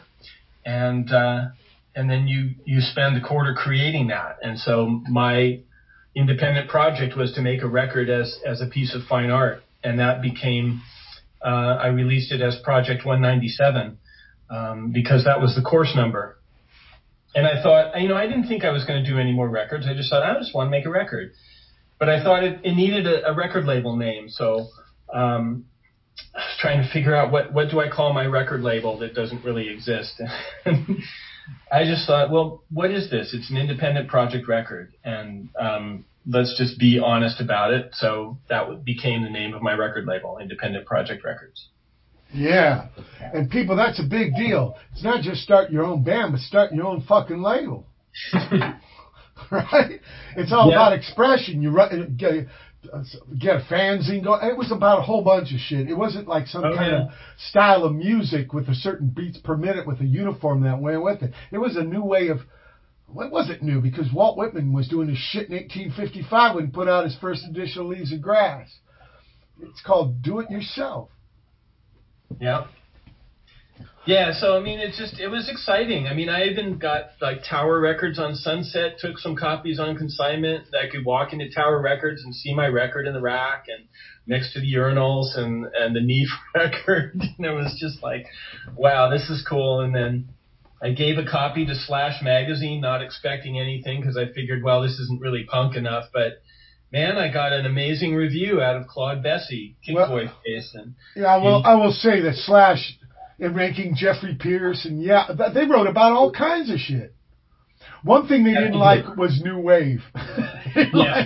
and then you spend a quarter creating that. And so my independent project was to make a record as a piece of fine art. And that became, I released it as Project 197, because that was the course number. And I thought, I didn't think I was going to do any more records. I just thought, I just want to make a record. But I thought it needed a record label name. So, I was trying to figure out what do I call my record label that doesn't really exist. I just thought, well, what is this? It's an independent project record, and let's just be honest about it. So that became the name of my record label, Independent Project Records. Yeah, and people, that's a big deal. It's not just start your own band, but start your own fucking label. Right? It's all about expression. You get a fanzine going. It was about a whole bunch of shit. It wasn't like some kind of style of music with a certain beats per minute with a uniform that went with it. It was a new way of, well, it wasn't new because Walt Whitman was doing this shit in 1855 when he put out his first edition of Leaves of Grass. It's called Do It Yourself. Yeah. Yeah, so it was exciting. I even got like Tower Records on Sunset, took some copies on consignment. I could walk into Tower Records and see my record in the rack and next to the Urinals and the Neef record. And it was just like, wow, this is cool. And then I gave a copy to Slash Magazine, not expecting anything because I figured, well, this isn't really punk enough. But man, I got an amazing review out of Claude Bessey, Kick Boy Face. Yeah, I will say that Slash, in ranking Jeffrey Pierce, and they wrote about all kinds of shit. One thing they didn't like was New Wave. Yeah.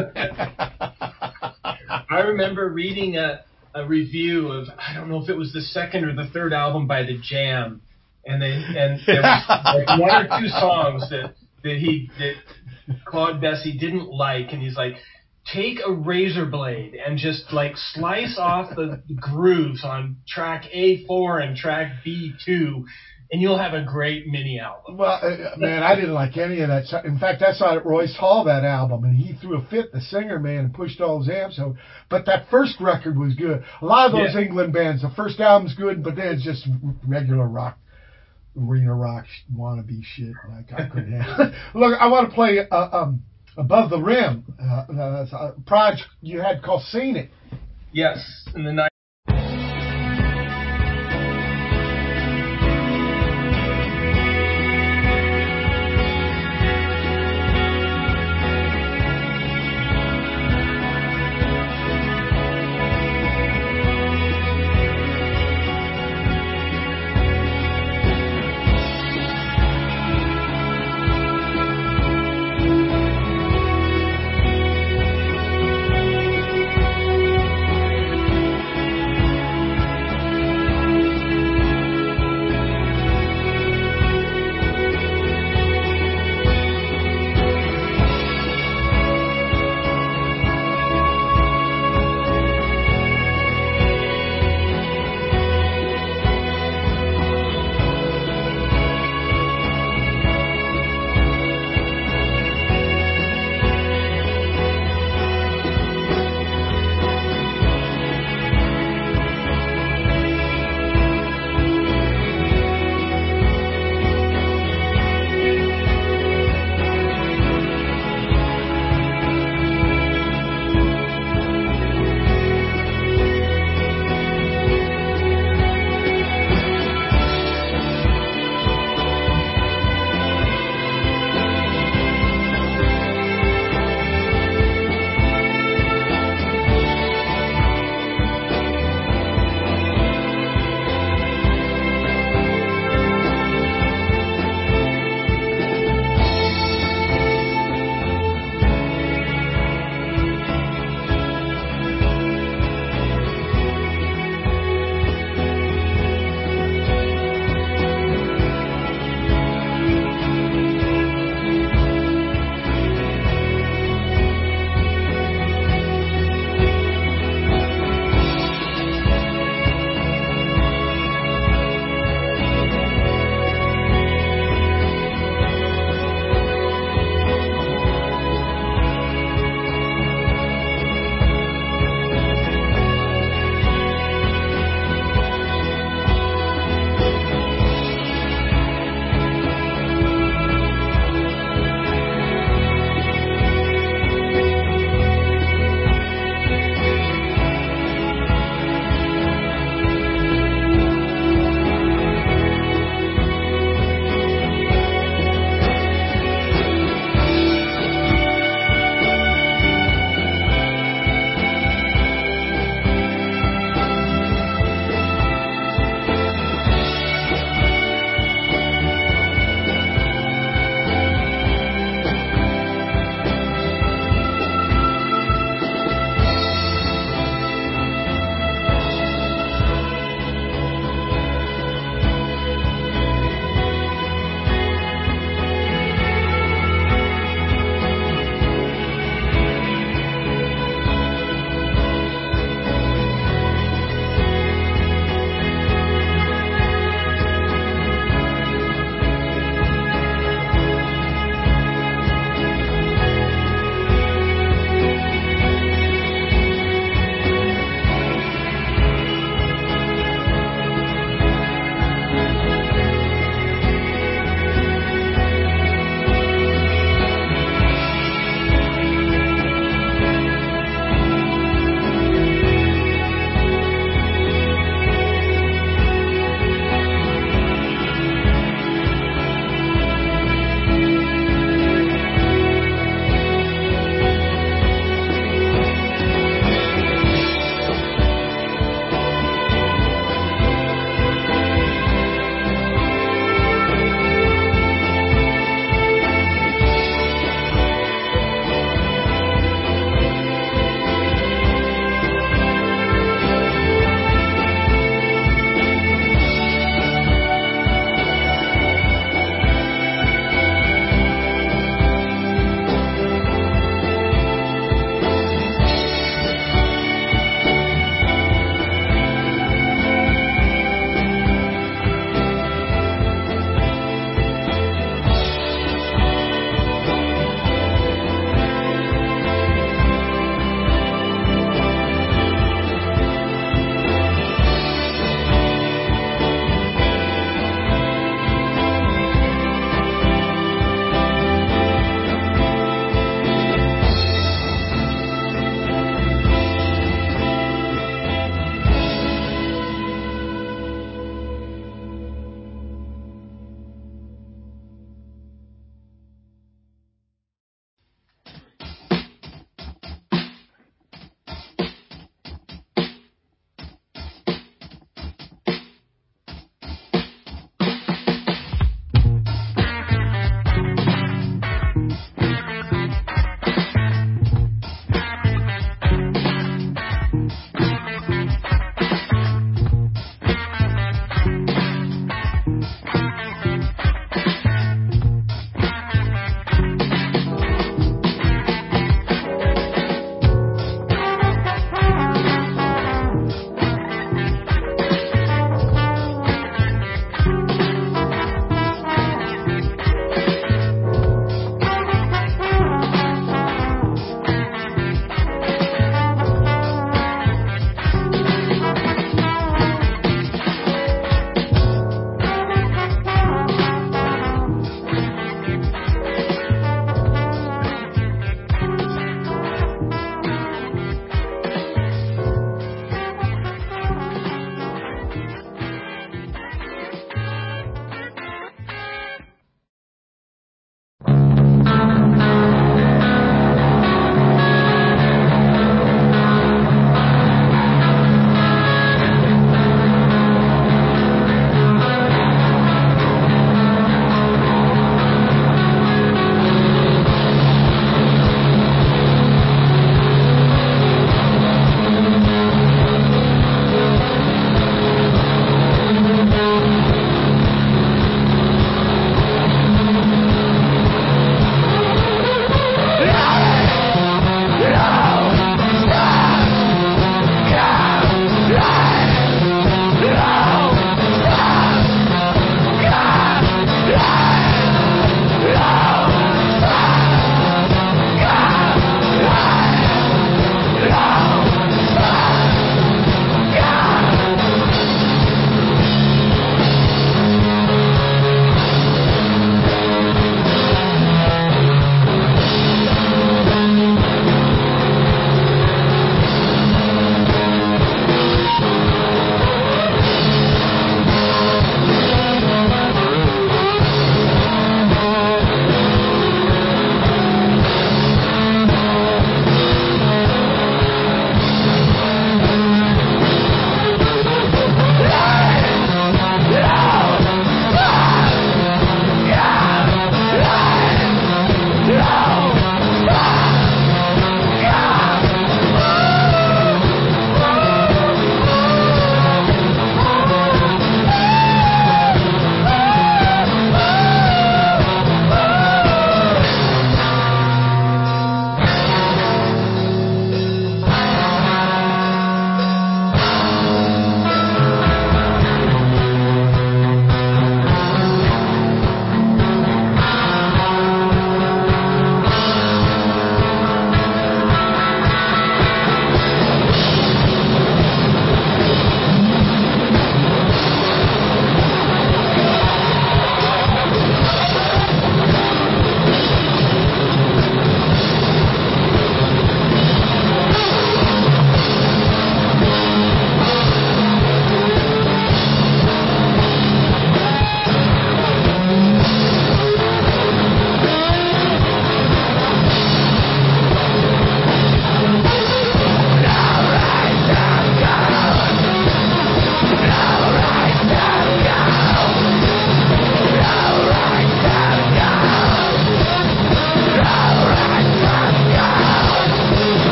I remember reading a review of, I don't know if it was the second or the third album by The Jam, and there was like one or two songs that Claude Bessey didn't like, and he's like, take a razor blade and just like slice off the grooves on track A4 and track B2, and you'll have a great mini album. Well, man, I didn't like any of that. In fact, I saw it at Royce Hall, that album, and he threw a fit, the singer, man, and pushed all his amps over. But that first record was good. A lot of those England bands, the first album's good, but then it's just regular rock, arena rock wannabe shit. Like I couldn't have. Look, I want to play Above the Rim, a project you had called Seen It. Yes, in the night.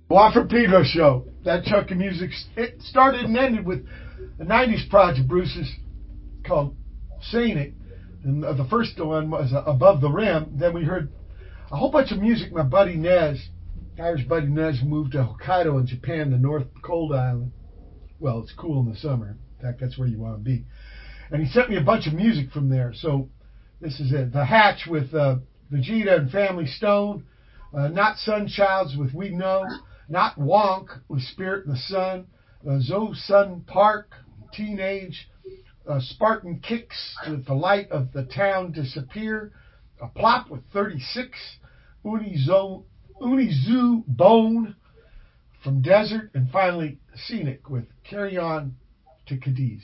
Wofford Pedro Show. That chunk of music, it started and ended with the 90s project, Bruce's, called Scenic. And the first one was Above the Rim. Then we heard a whole bunch of music. My buddy Nez, Irish buddy Nez, moved to Hokkaido in Japan, the North Cold Island. Well, it's cool in the summer. In fact, that's where you want to be. And he sent me a bunch of music from there. So this is it. The Hatch with Vegeta and Family Stone. Not Sunchilds with We Know. Not Wonk with Spirit in the Sun. Zoe Sun Park, Teenage. Spartan Kicks with The Light of the Town Disappear. A Plop with 36. Unizu Bone from Desert. And finally, Scenic with Carry On to Cadiz.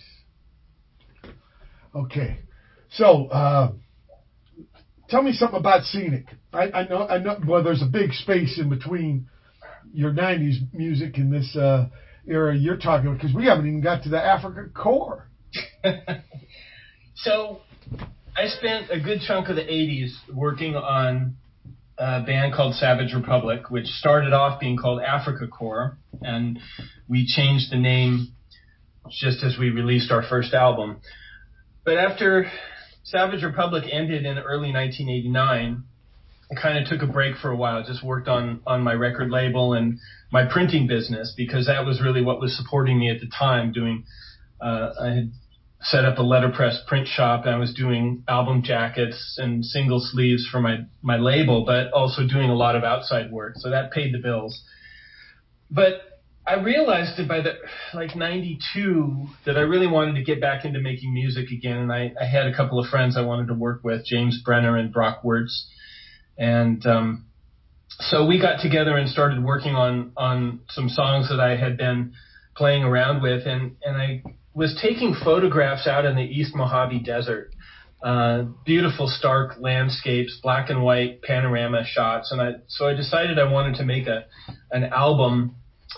Okay. So, tell me something about Scenic. I know. Well, there's a big space in between your '90s music and this era you're talking about, because we haven't even got to the Africa core. So, I spent a good chunk of the '80s working on a band called Savage Republic, which started off being called Africa Core, and we changed the name just as we released our first album. But after Savage Republic ended in early 1989, I kind of took a break for a while, just worked on my record label and my printing business, because that was really what was supporting me at the time. I had set up a letterpress print shop, and I was doing album jackets and single sleeves for my label, but also doing a lot of outside work. So that paid the bills. But I realized that by 92 that I really wanted to get back into making music again. And I had a couple of friends I wanted to work with, James Brenner and Brock Wirtz. And so we got together and started working on some songs that I had been playing around with. And I was taking photographs out in the East Mojave Desert, beautiful stark landscapes, black and white panorama shots. And so I decided I wanted to make an album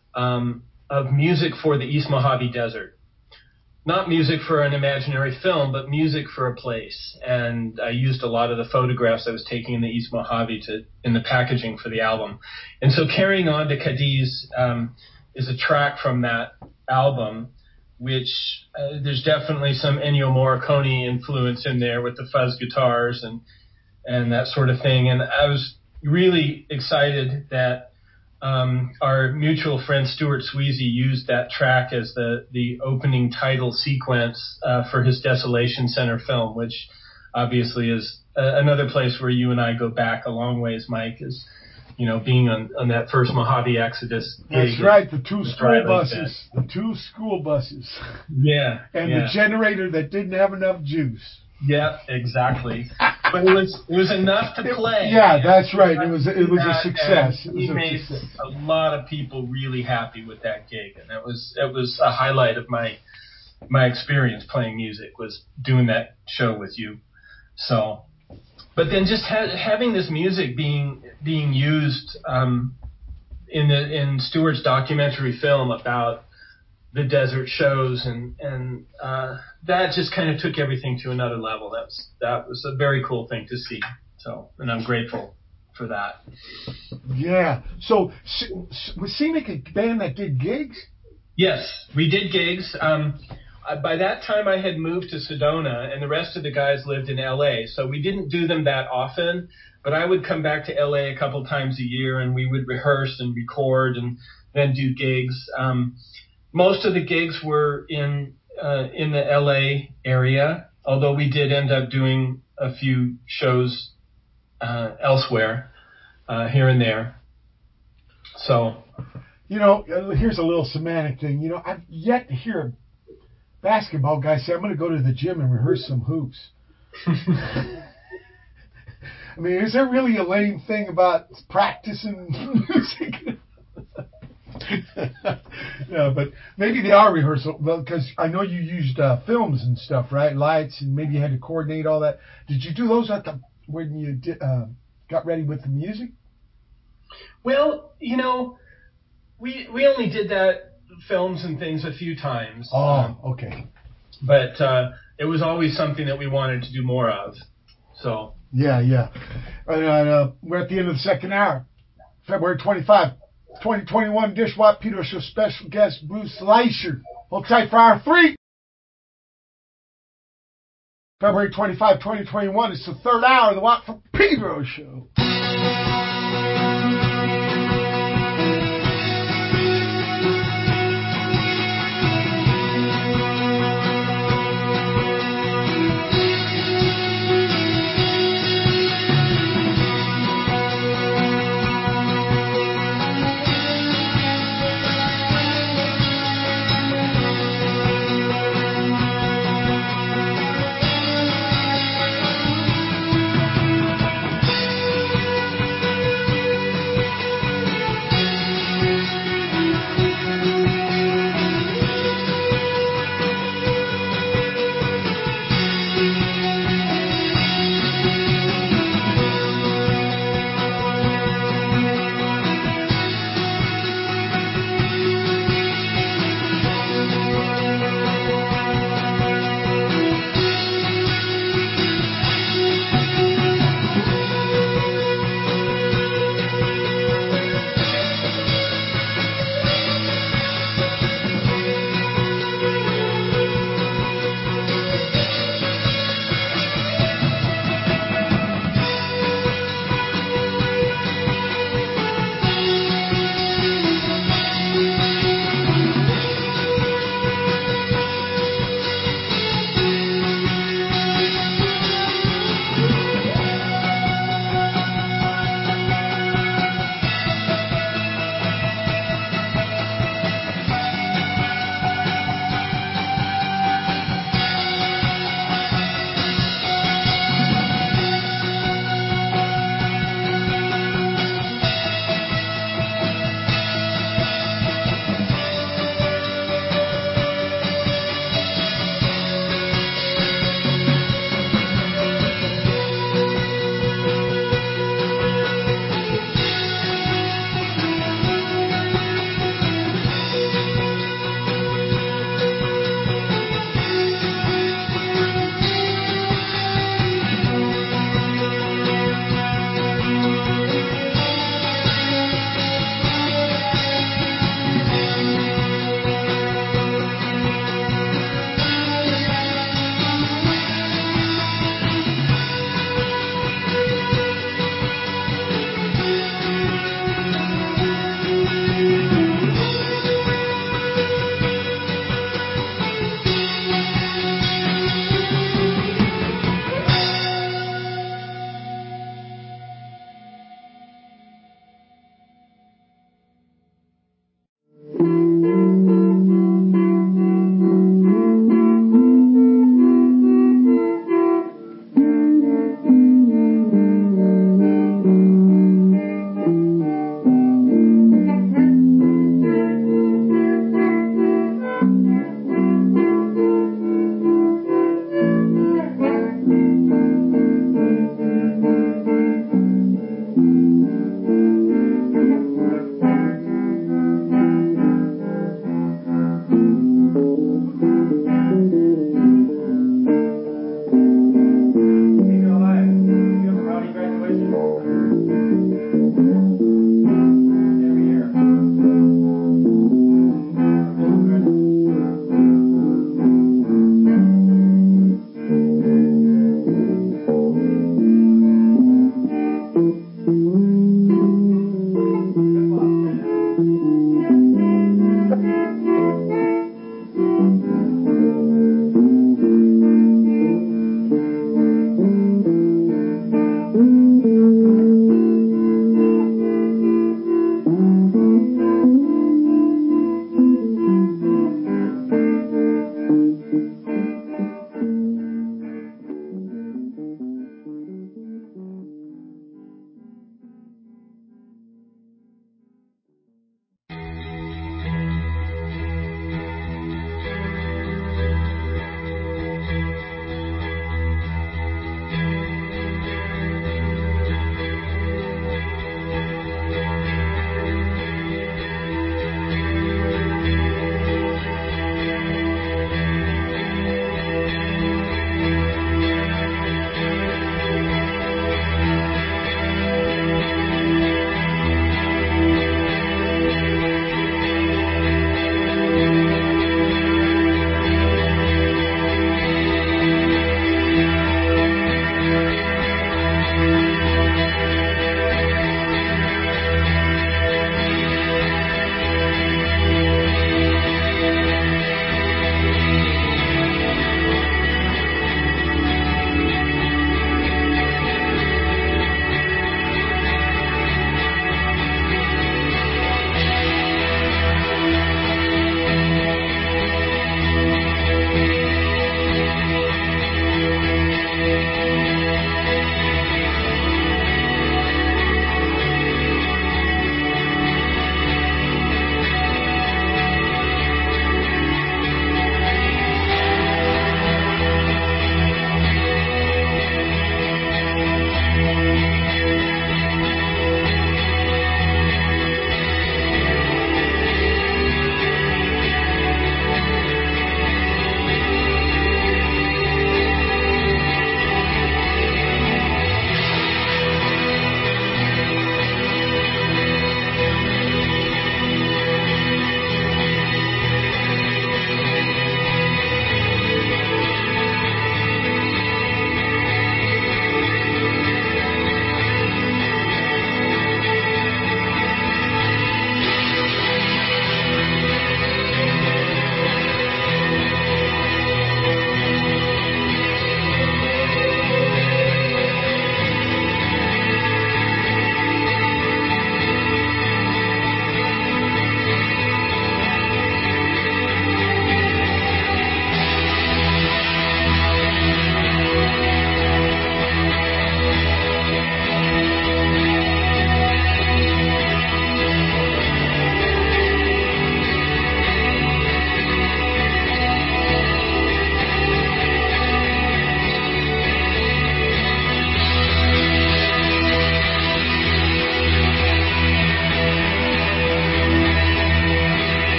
of music for the East Mojave Desert. Not music for an imaginary film, but music for a place. And I used a lot of the photographs I was taking in the East Mojave in the packaging for the album. And so Carrying On to Cadiz is a track from that album, which there's definitely some Ennio Morricone influence in there with the fuzz guitars and that sort of thing. And I was really excited that our mutual friend Stuart Sweezy used that track as the opening title sequence for his Desolation Center film, which obviously is another place where you and I go back a long ways, Mike, is, being on that first Mojave Exodus. That's right, the two school buses. The two school buses. Yeah. And the generator that didn't have enough juice. Yeah, exactly. But it was enough to play. Yeah, that's right. It was a success. He made a lot of people really happy with that gig, and it was a highlight of my experience playing music, was doing that show with you. So, but then just having this music being used in Stuart's documentary film about the desert shows, and that just kind of took everything to another level. That was a very cool thing to see. So, and I'm grateful for that. Yeah. So was Scenic a band that did gigs? Yes, we did gigs. By that time, I had moved to Sedona, and the rest of the guys lived in L.A., so we didn't do them that often. But I would come back to L.A. a couple times a year, and we would rehearse and record and then do gigs. Most of the gigs were in the LA area, although we did end up doing a few shows elsewhere, here and there. So, here's a little semantic thing. I've yet to hear a basketball guy say, "I'm going to go to the gym and rehearse some hoops." I mean, is there really a lame thing about practicing music? No, but maybe they are rehearsal, because I know you used films and stuff, right? Lights, and maybe you had to coordinate all that. Did you do those when you got ready with the music? Well, we only did that, films and things, a few times. Oh, okay. But it was always something that we wanted to do more of. So yeah. And, we're at the end of the second hour, February 25. 2021 Dishwap Peter Show special guest Bruce Leisher. Hold tight for hour 3. February 25, 2021. It's the third hour of the Watt from Pedro Show.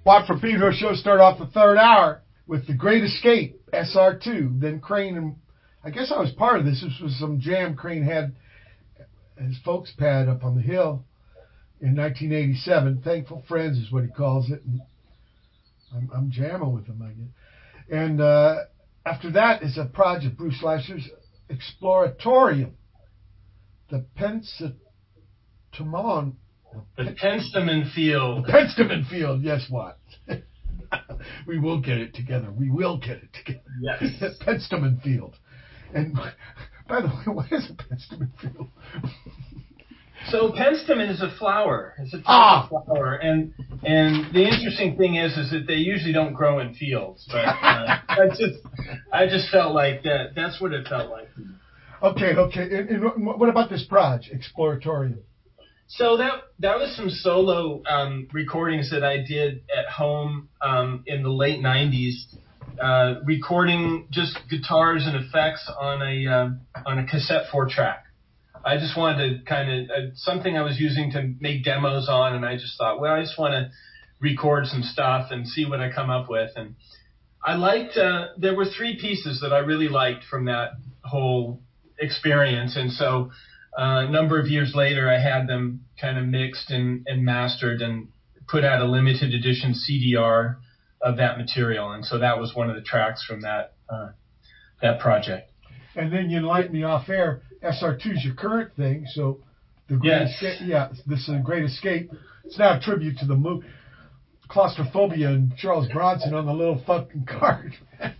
Watt from Pedro show started off the third hour with The Great Escape, SR2. Then Crane, and I guess I was part of this. This was some jam Crane had at his folks' pad up on the hill in 1987. Thankful Friends is what he calls it. And I'm jamming with him, I guess. And after that is a project, Bruce Lasher's Exploratorium. The Penstemon. The Penstemon Field. The Penstemon Field, yes, Watt. We will get it together. We will get it together. Yes. Penstemon Field. And by the way, what is a Penstemon Field? So Penstemon is a flower. It's a type of flower, and the interesting thing is that they usually don't grow in fields. But I just felt like that. That's what it felt like. Okay. And what about this project, Exploratorium? So that was some solo recordings that I did at home in the late '90s, recording just guitars and effects on a cassette 4-track. I just wanted to kind of something I was using to make demos on, and I just thought, well, I just want to record some stuff and see what I come up with. And I liked there were 3 pieces that I really liked from that whole experience, and so a number of years later, I had them kind of mixed and mastered and put out a limited edition CDR of that material, and so that was one of the tracks from that project. And then you enlightened me off air. SR2 is your current thing, so the Great Escape. Yeah, this is a Great Escape. It's now a tribute to the movie Claustrophobia and Charles Bronson on the little fucking card.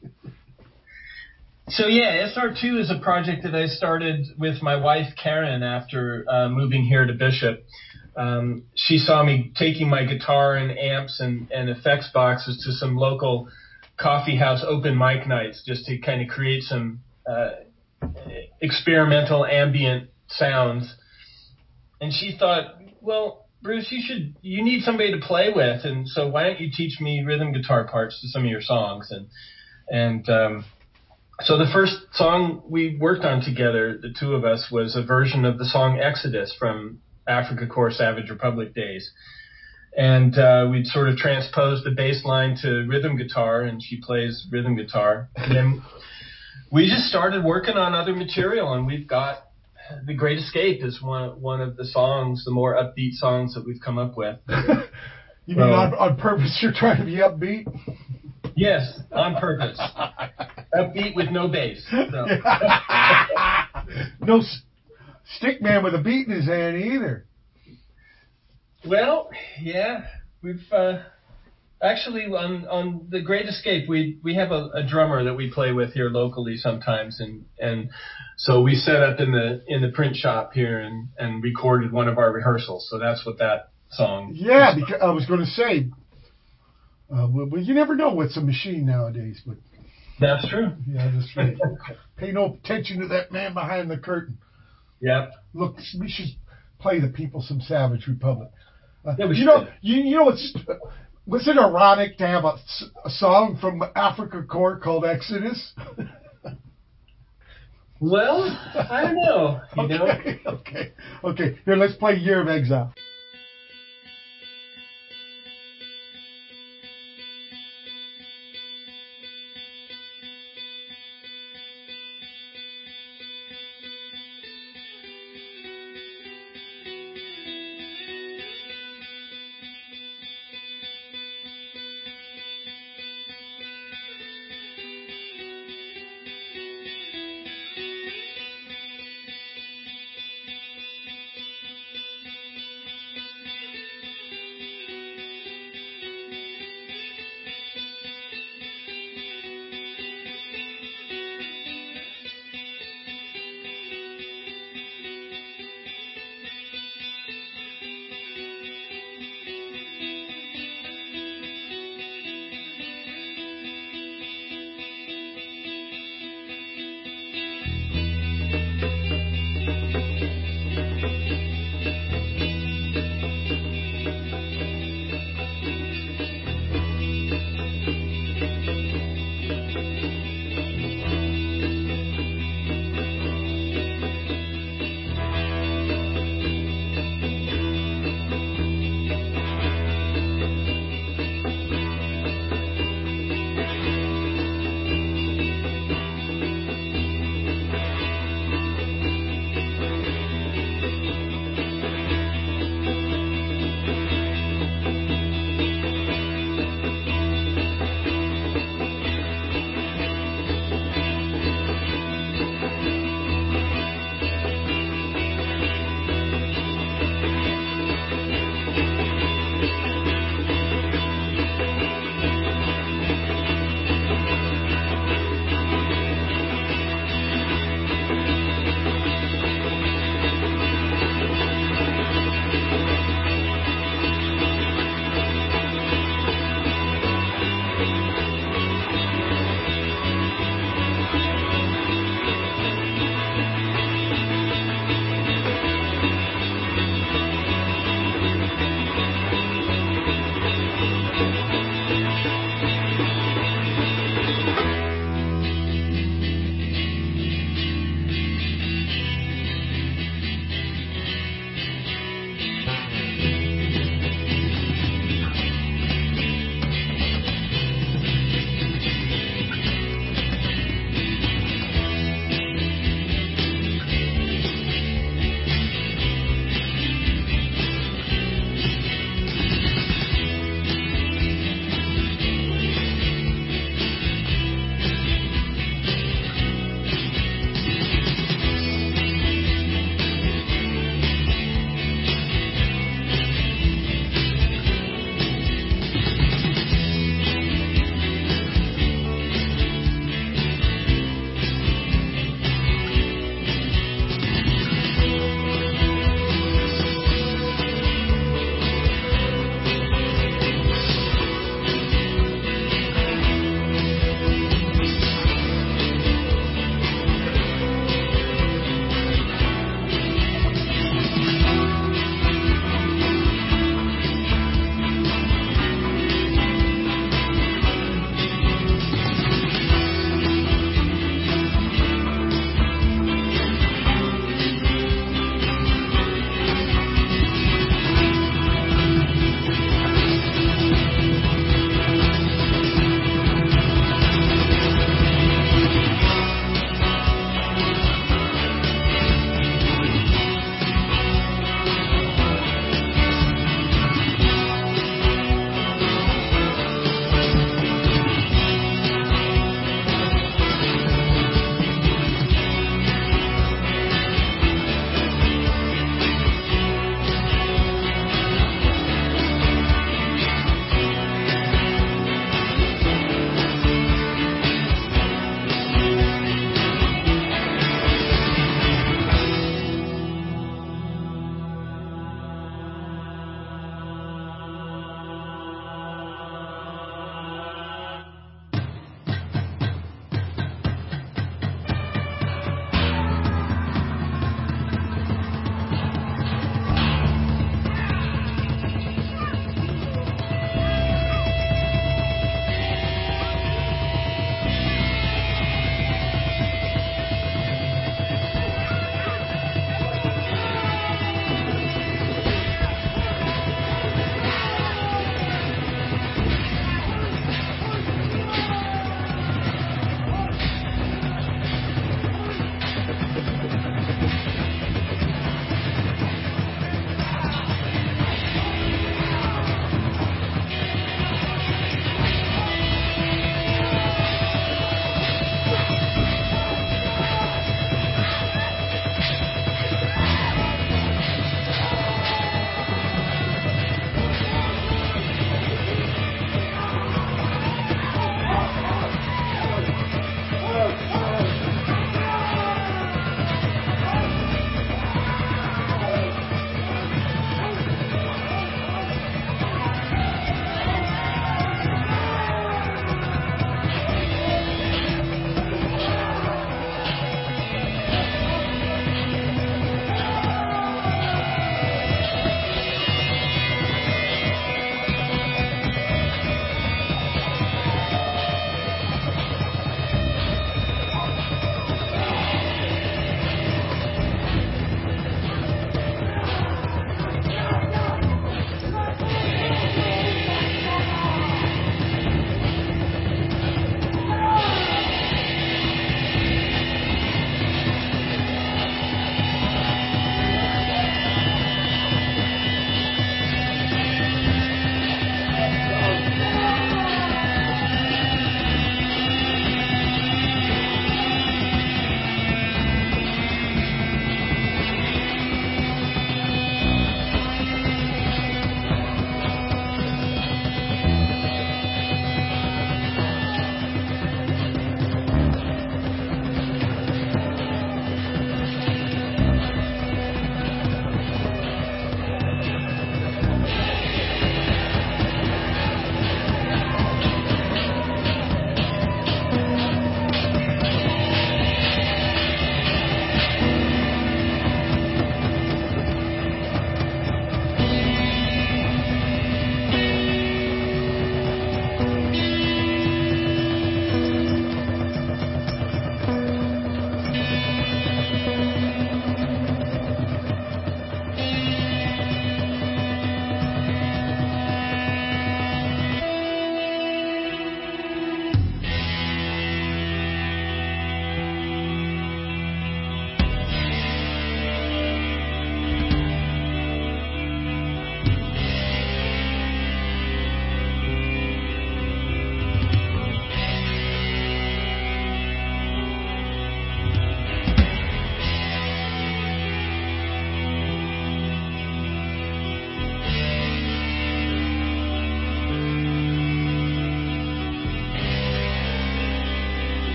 So yeah, SR2 is a project that I started with my wife Karen after moving here to Bishop. She saw me taking my guitar and amps and effects boxes to some local coffee house open mic nights just to kind of create some experimental ambient sounds. And she thought, well, Bruce, you need somebody to play with, and so why don't you teach me rhythm guitar parts to some of your songs? And so the first song we worked on together, the two of us, was a version of the song Exodus from Africa Corps Savage Republic days. And we'd sort of transposed the bass line to rhythm guitar, and she plays rhythm guitar. And then we just started working on other material, and we've got The Great Escape is one of the songs, the more upbeat songs that we've come up with. You mean on purpose you're trying to be upbeat? Yes, on purpose. Upbeat with no bass. So. No stick man with a beat in his hand either. Well, yeah, we've actually on The Great Escape we have a drummer that we play with here locally sometimes, and so we set up in the print shop here and recorded one of our rehearsals. So that's what that song. Yeah, because I was going to say, well, you never know what's a machine nowadays, but. That's true. Yeah, that's right. Pay no attention to that man behind the curtain. Yep. Look, we should play the people some Savage Republic. Yeah, we should. You know was it ironic to have a song from Africa Corps called Exodus? Well, I don't know. Okay. Here, let's play Year of Exile.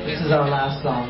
This is our last song.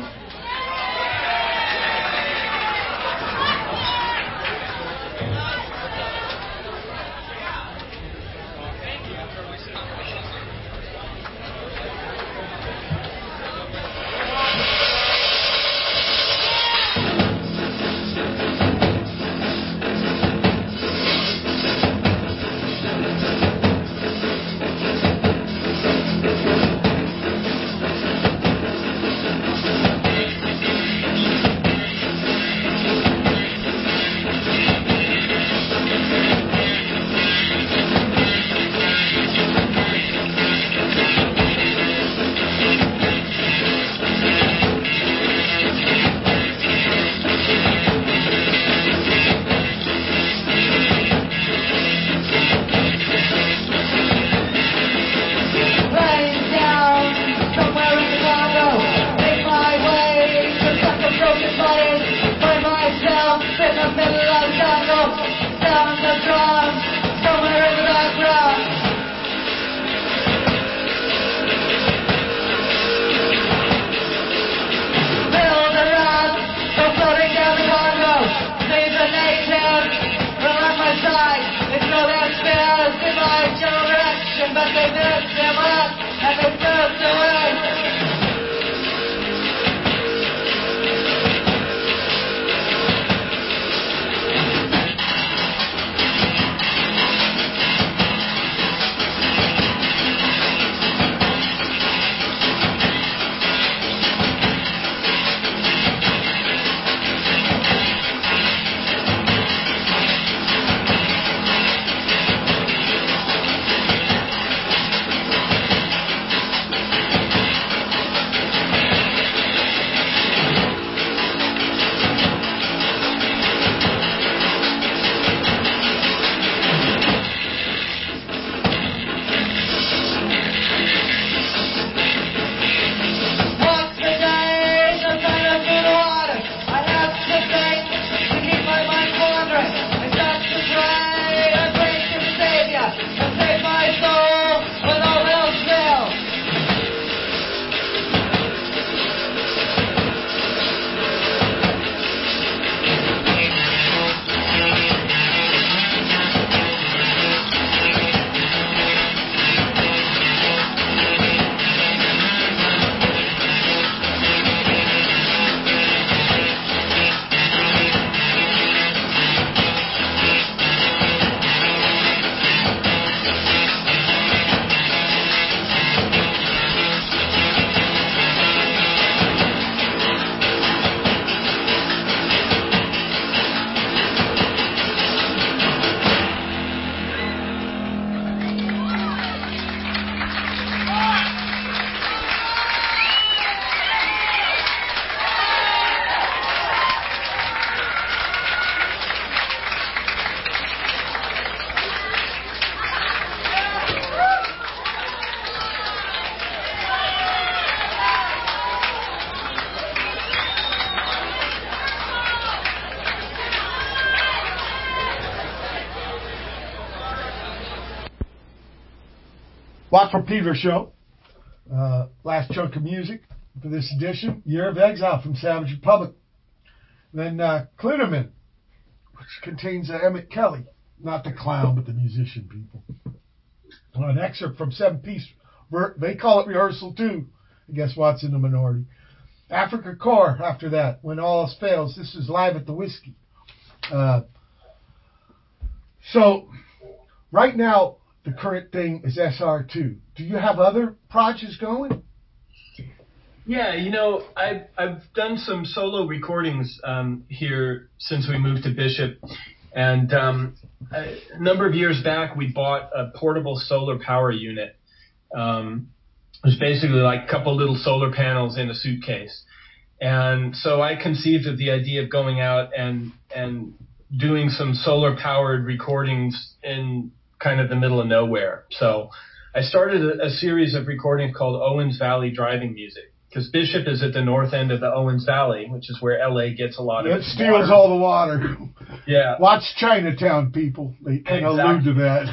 Watt from Pedro show. Last chunk of music for this edition. Year of Exile from Savage Republic. Then Klitterman, which contains Emmett Kelly. Not the clown, but the musician people. An excerpt from 7-piece. They call it Rehearsal 2. I guess Watt's in the minority. Africa Core after that. When All Else Fails. This is Live at the Whiskey. So, right now, the current thing is SR2. Do you have other projects going? Yeah, I've done some solo recordings here since we moved to Bishop. And a number of years back, we bought a portable solar power unit. It was basically like a couple little solar panels in a suitcase. And so I conceived of the idea of going out and doing some solar-powered recordings in kind of the middle of nowhere. So I started a series of recordings called Owens Valley Driving Music, because Bishop is at the north end of the Owens Valley, which is where LA gets a lot of its steals water. all the water. Yeah. Watch Chinatown, people. They kind of allude to that.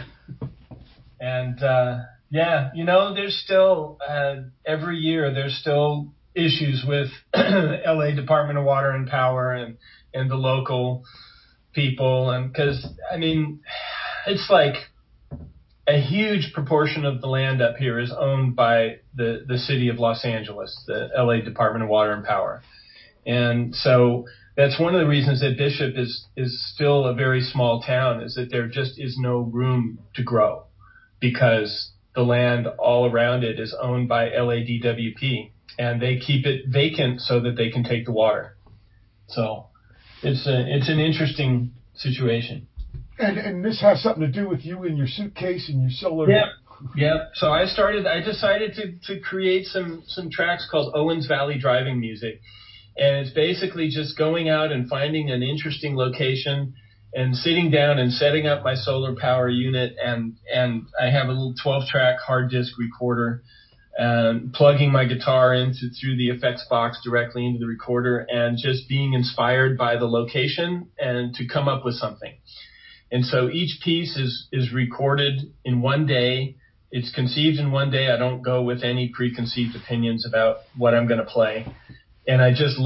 And, there's still, every year, there's still issues with LA Department of Water and Power and the local people. And because, I mean, it's like a huge proportion of the land up here is owned by the city of Los Angeles, the LA Department of Water and Power. And so that's one of the reasons that Bishop is still a very small town, is that there just is no room to grow because the land all around it is owned by LADWP, and they keep it vacant so that they can take the water. So it's an interesting situation. And this has something to do with you and your suitcase and your solar. Yeah. So I decided to create some tracks called Owens Valley Driving Music. And it's basically just going out and finding an interesting location and sitting down and setting up my solar power unit. And I have a little 12-track hard disk recorder and plugging my guitar through the effects box directly into the recorder and just being inspired by the location and to come up with something. And so each piece is recorded in one day. It's conceived in one day. I don't go with any preconceived opinions about what I'm going to play. And I just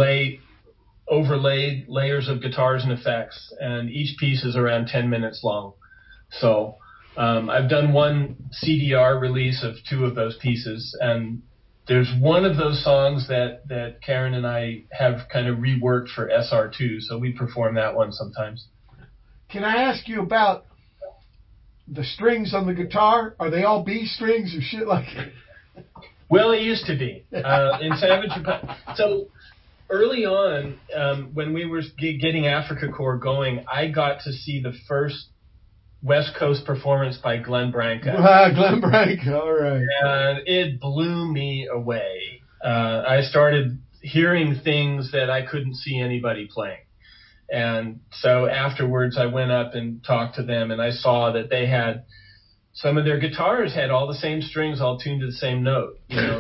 overlay layers of guitars and effects, and each piece is around 10 minutes long. So I've done one CDR release of 2 of those pieces, and there's one of those songs that Karen and I have kind of reworked for SR2, so we perform that one sometimes. Can I ask you about the strings on the guitar? Are they all B strings or shit like that? Well, it used to be in Savage. So early on, when we were getting Africa Corps going, I got to see the first West Coast performance by Glenn Branca. Glenn Branca, all right. And it blew me away. I started hearing things that I couldn't see anybody playing. And so afterwards, I went up and talked to them, and I saw that they had some of their guitars had all the same strings, all tuned to the same note,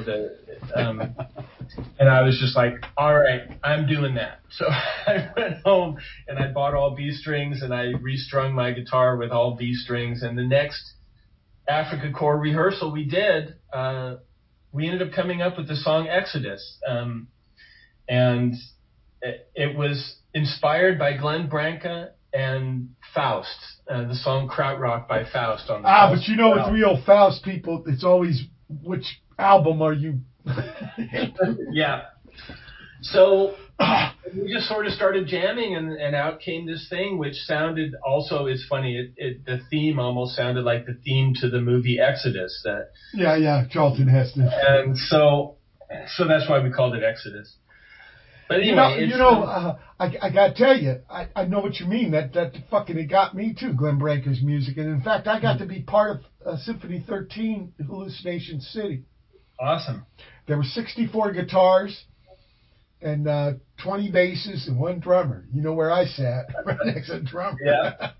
and I was just like, all right, I'm doing that. So I went home and I bought all B strings and I restrung my guitar with all B strings. And the next Africa Corps rehearsal we did, we ended up coming up with the song Exodus. And it was inspired by Glenn Branca and Faust, the song Krautrock by Faust. On the but you know, with real Faust people, it's always, which album are you? Yeah. So we just sort of started jamming, and out came this thing, which sounded also, it's funny, the theme almost sounded like the theme to the movie Exodus. Yeah, Charlton Heston. And so that's why we called it Exodus. But anyway, I gotta tell you, I know what you mean. That fucking, it got me too, Glenn Branca's music. And in fact, I got to be part of Symphony 13 in Hallucination City. Awesome. There were 64 guitars and 20 basses and 1 drummer. You know where I sat? Right next to the drummer. Yeah.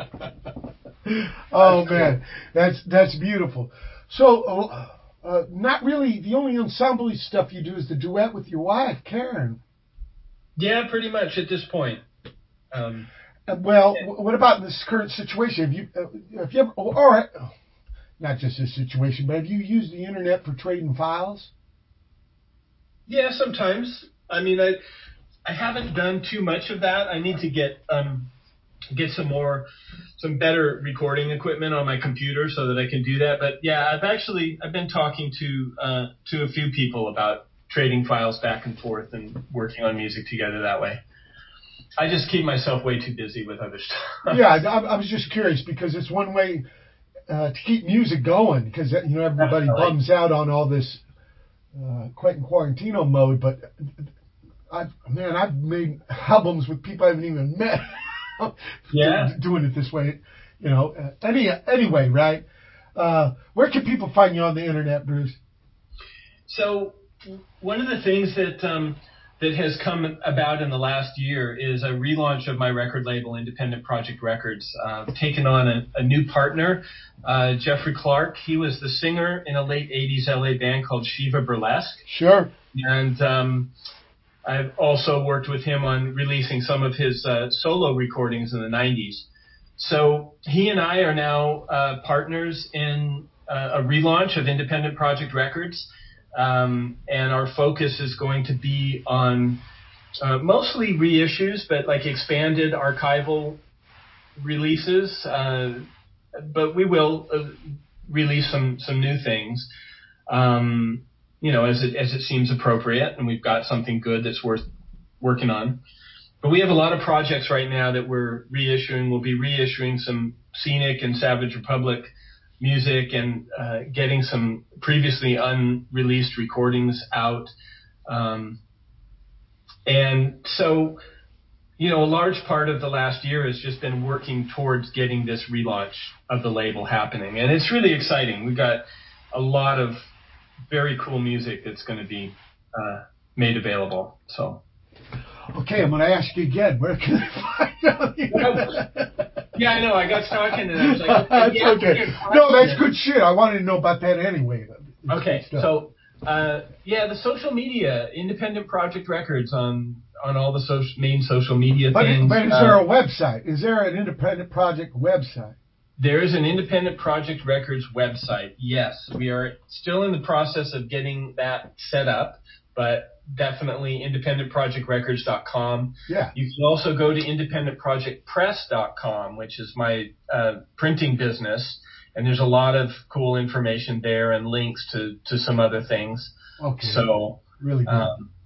Oh man, that's beautiful. So, not really. The only ensemble stuff you do is the duet with your wife, Karen. Yeah, pretty much at this point. Well, what about this current situation? Have you ever, or not just this situation, but have you used the internet for trading files? Yeah, sometimes. I mean, I haven't done too much of that. I need to get some better recording equipment on my computer so that I can do that. But yeah, I've been talking to a few people about trading files back and forth and working on music together that way. I just keep myself way too busy with other stuff. Yeah, I was just curious because it's one way to keep music going, because everybody bums out on all this Quentin Quarantino mode. But I've made albums with people I haven't even met. Yeah, doing it this way, Anyway, right? Where can people find you on the internet, Bruce? So one of the things that has come about in the last year is a relaunch of my record label, Independent Project Records. I've taken on a new partner, Jeffrey Clark. He was the singer in a late 80s LA band called Shiva Burlesque. Sure. And I've also worked with him on releasing some of his solo recordings in the 90s. So he and I are now partners in a relaunch of Independent Project Records. and our focus is going to be on mostly reissues, but like expanded archival releases. But we will release some new things, as it seems appropriate, and we've got something good that's worth working on. But we have a lot of projects right now that we're reissuing. We'll be reissuing some Scenic and Savage Republic music and getting some previously unreleased recordings out. And so, a large part of the last year has just been working towards getting this relaunch of the label happening. And it's really exciting. We've got a lot of very cool music that's going to be made available. So. Okay, I'm going to ask you again. Where can I find out? Yeah, I know. I got talking and I was like, that's okay. No, that's good shit. I wanted to know about that anyway. Okay, so the social media, Independent Project Records on all the main social media things. But is there a website? Is there an Independent Project website? There is an Independent Project Records website. Yes, we are still in the process of getting that set up, but definitely independentprojectrecords.com. Yeah. You can also go to independentprojectpress.com, which is my printing business, and there's a lot of cool information there and links to some other things. Okay. So really good.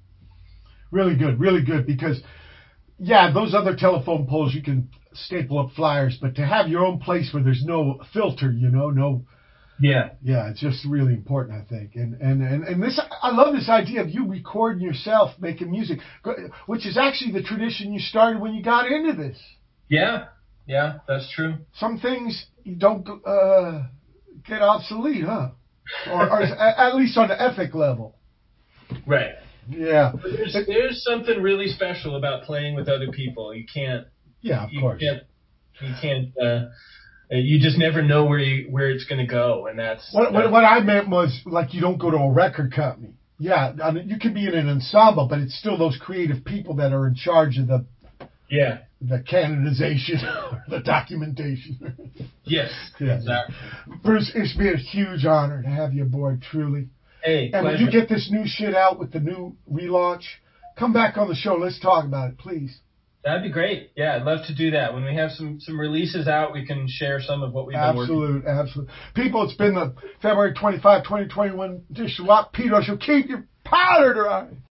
Really good, because those other telephone poles you can staple up flyers, but to have your own place where there's no filter, no. Yeah, it's just really important, I think. And this, I love this idea of you recording yourself making music, which is actually the tradition you started when you got into this. Yeah, that's true. Some things you don't get obsolete, huh? Or at least on the ethic level. Right. Yeah. There's something really special about playing with other people. You can't. Yeah, of course. You can't. You just never know where it's going to go, and that's what I meant was, like, you don't go to a record company. Yeah, I mean, you can be in an ensemble, but it's still those creative people that are in charge of the canonization, the documentation. Yes, exactly. Bruce, it's been a huge honor to have you aboard, truly. Hey, and pleasure. when you get this new shit out with the new relaunch, come back on the show. Let's talk about it, please. That'd be great. Yeah, I'd love to do that. When we have some releases out, we can share some of what we've been working on. Absolutely. People, it's been the February 25, 2021 edition of Rock Pedro Show. Keep your powder dry.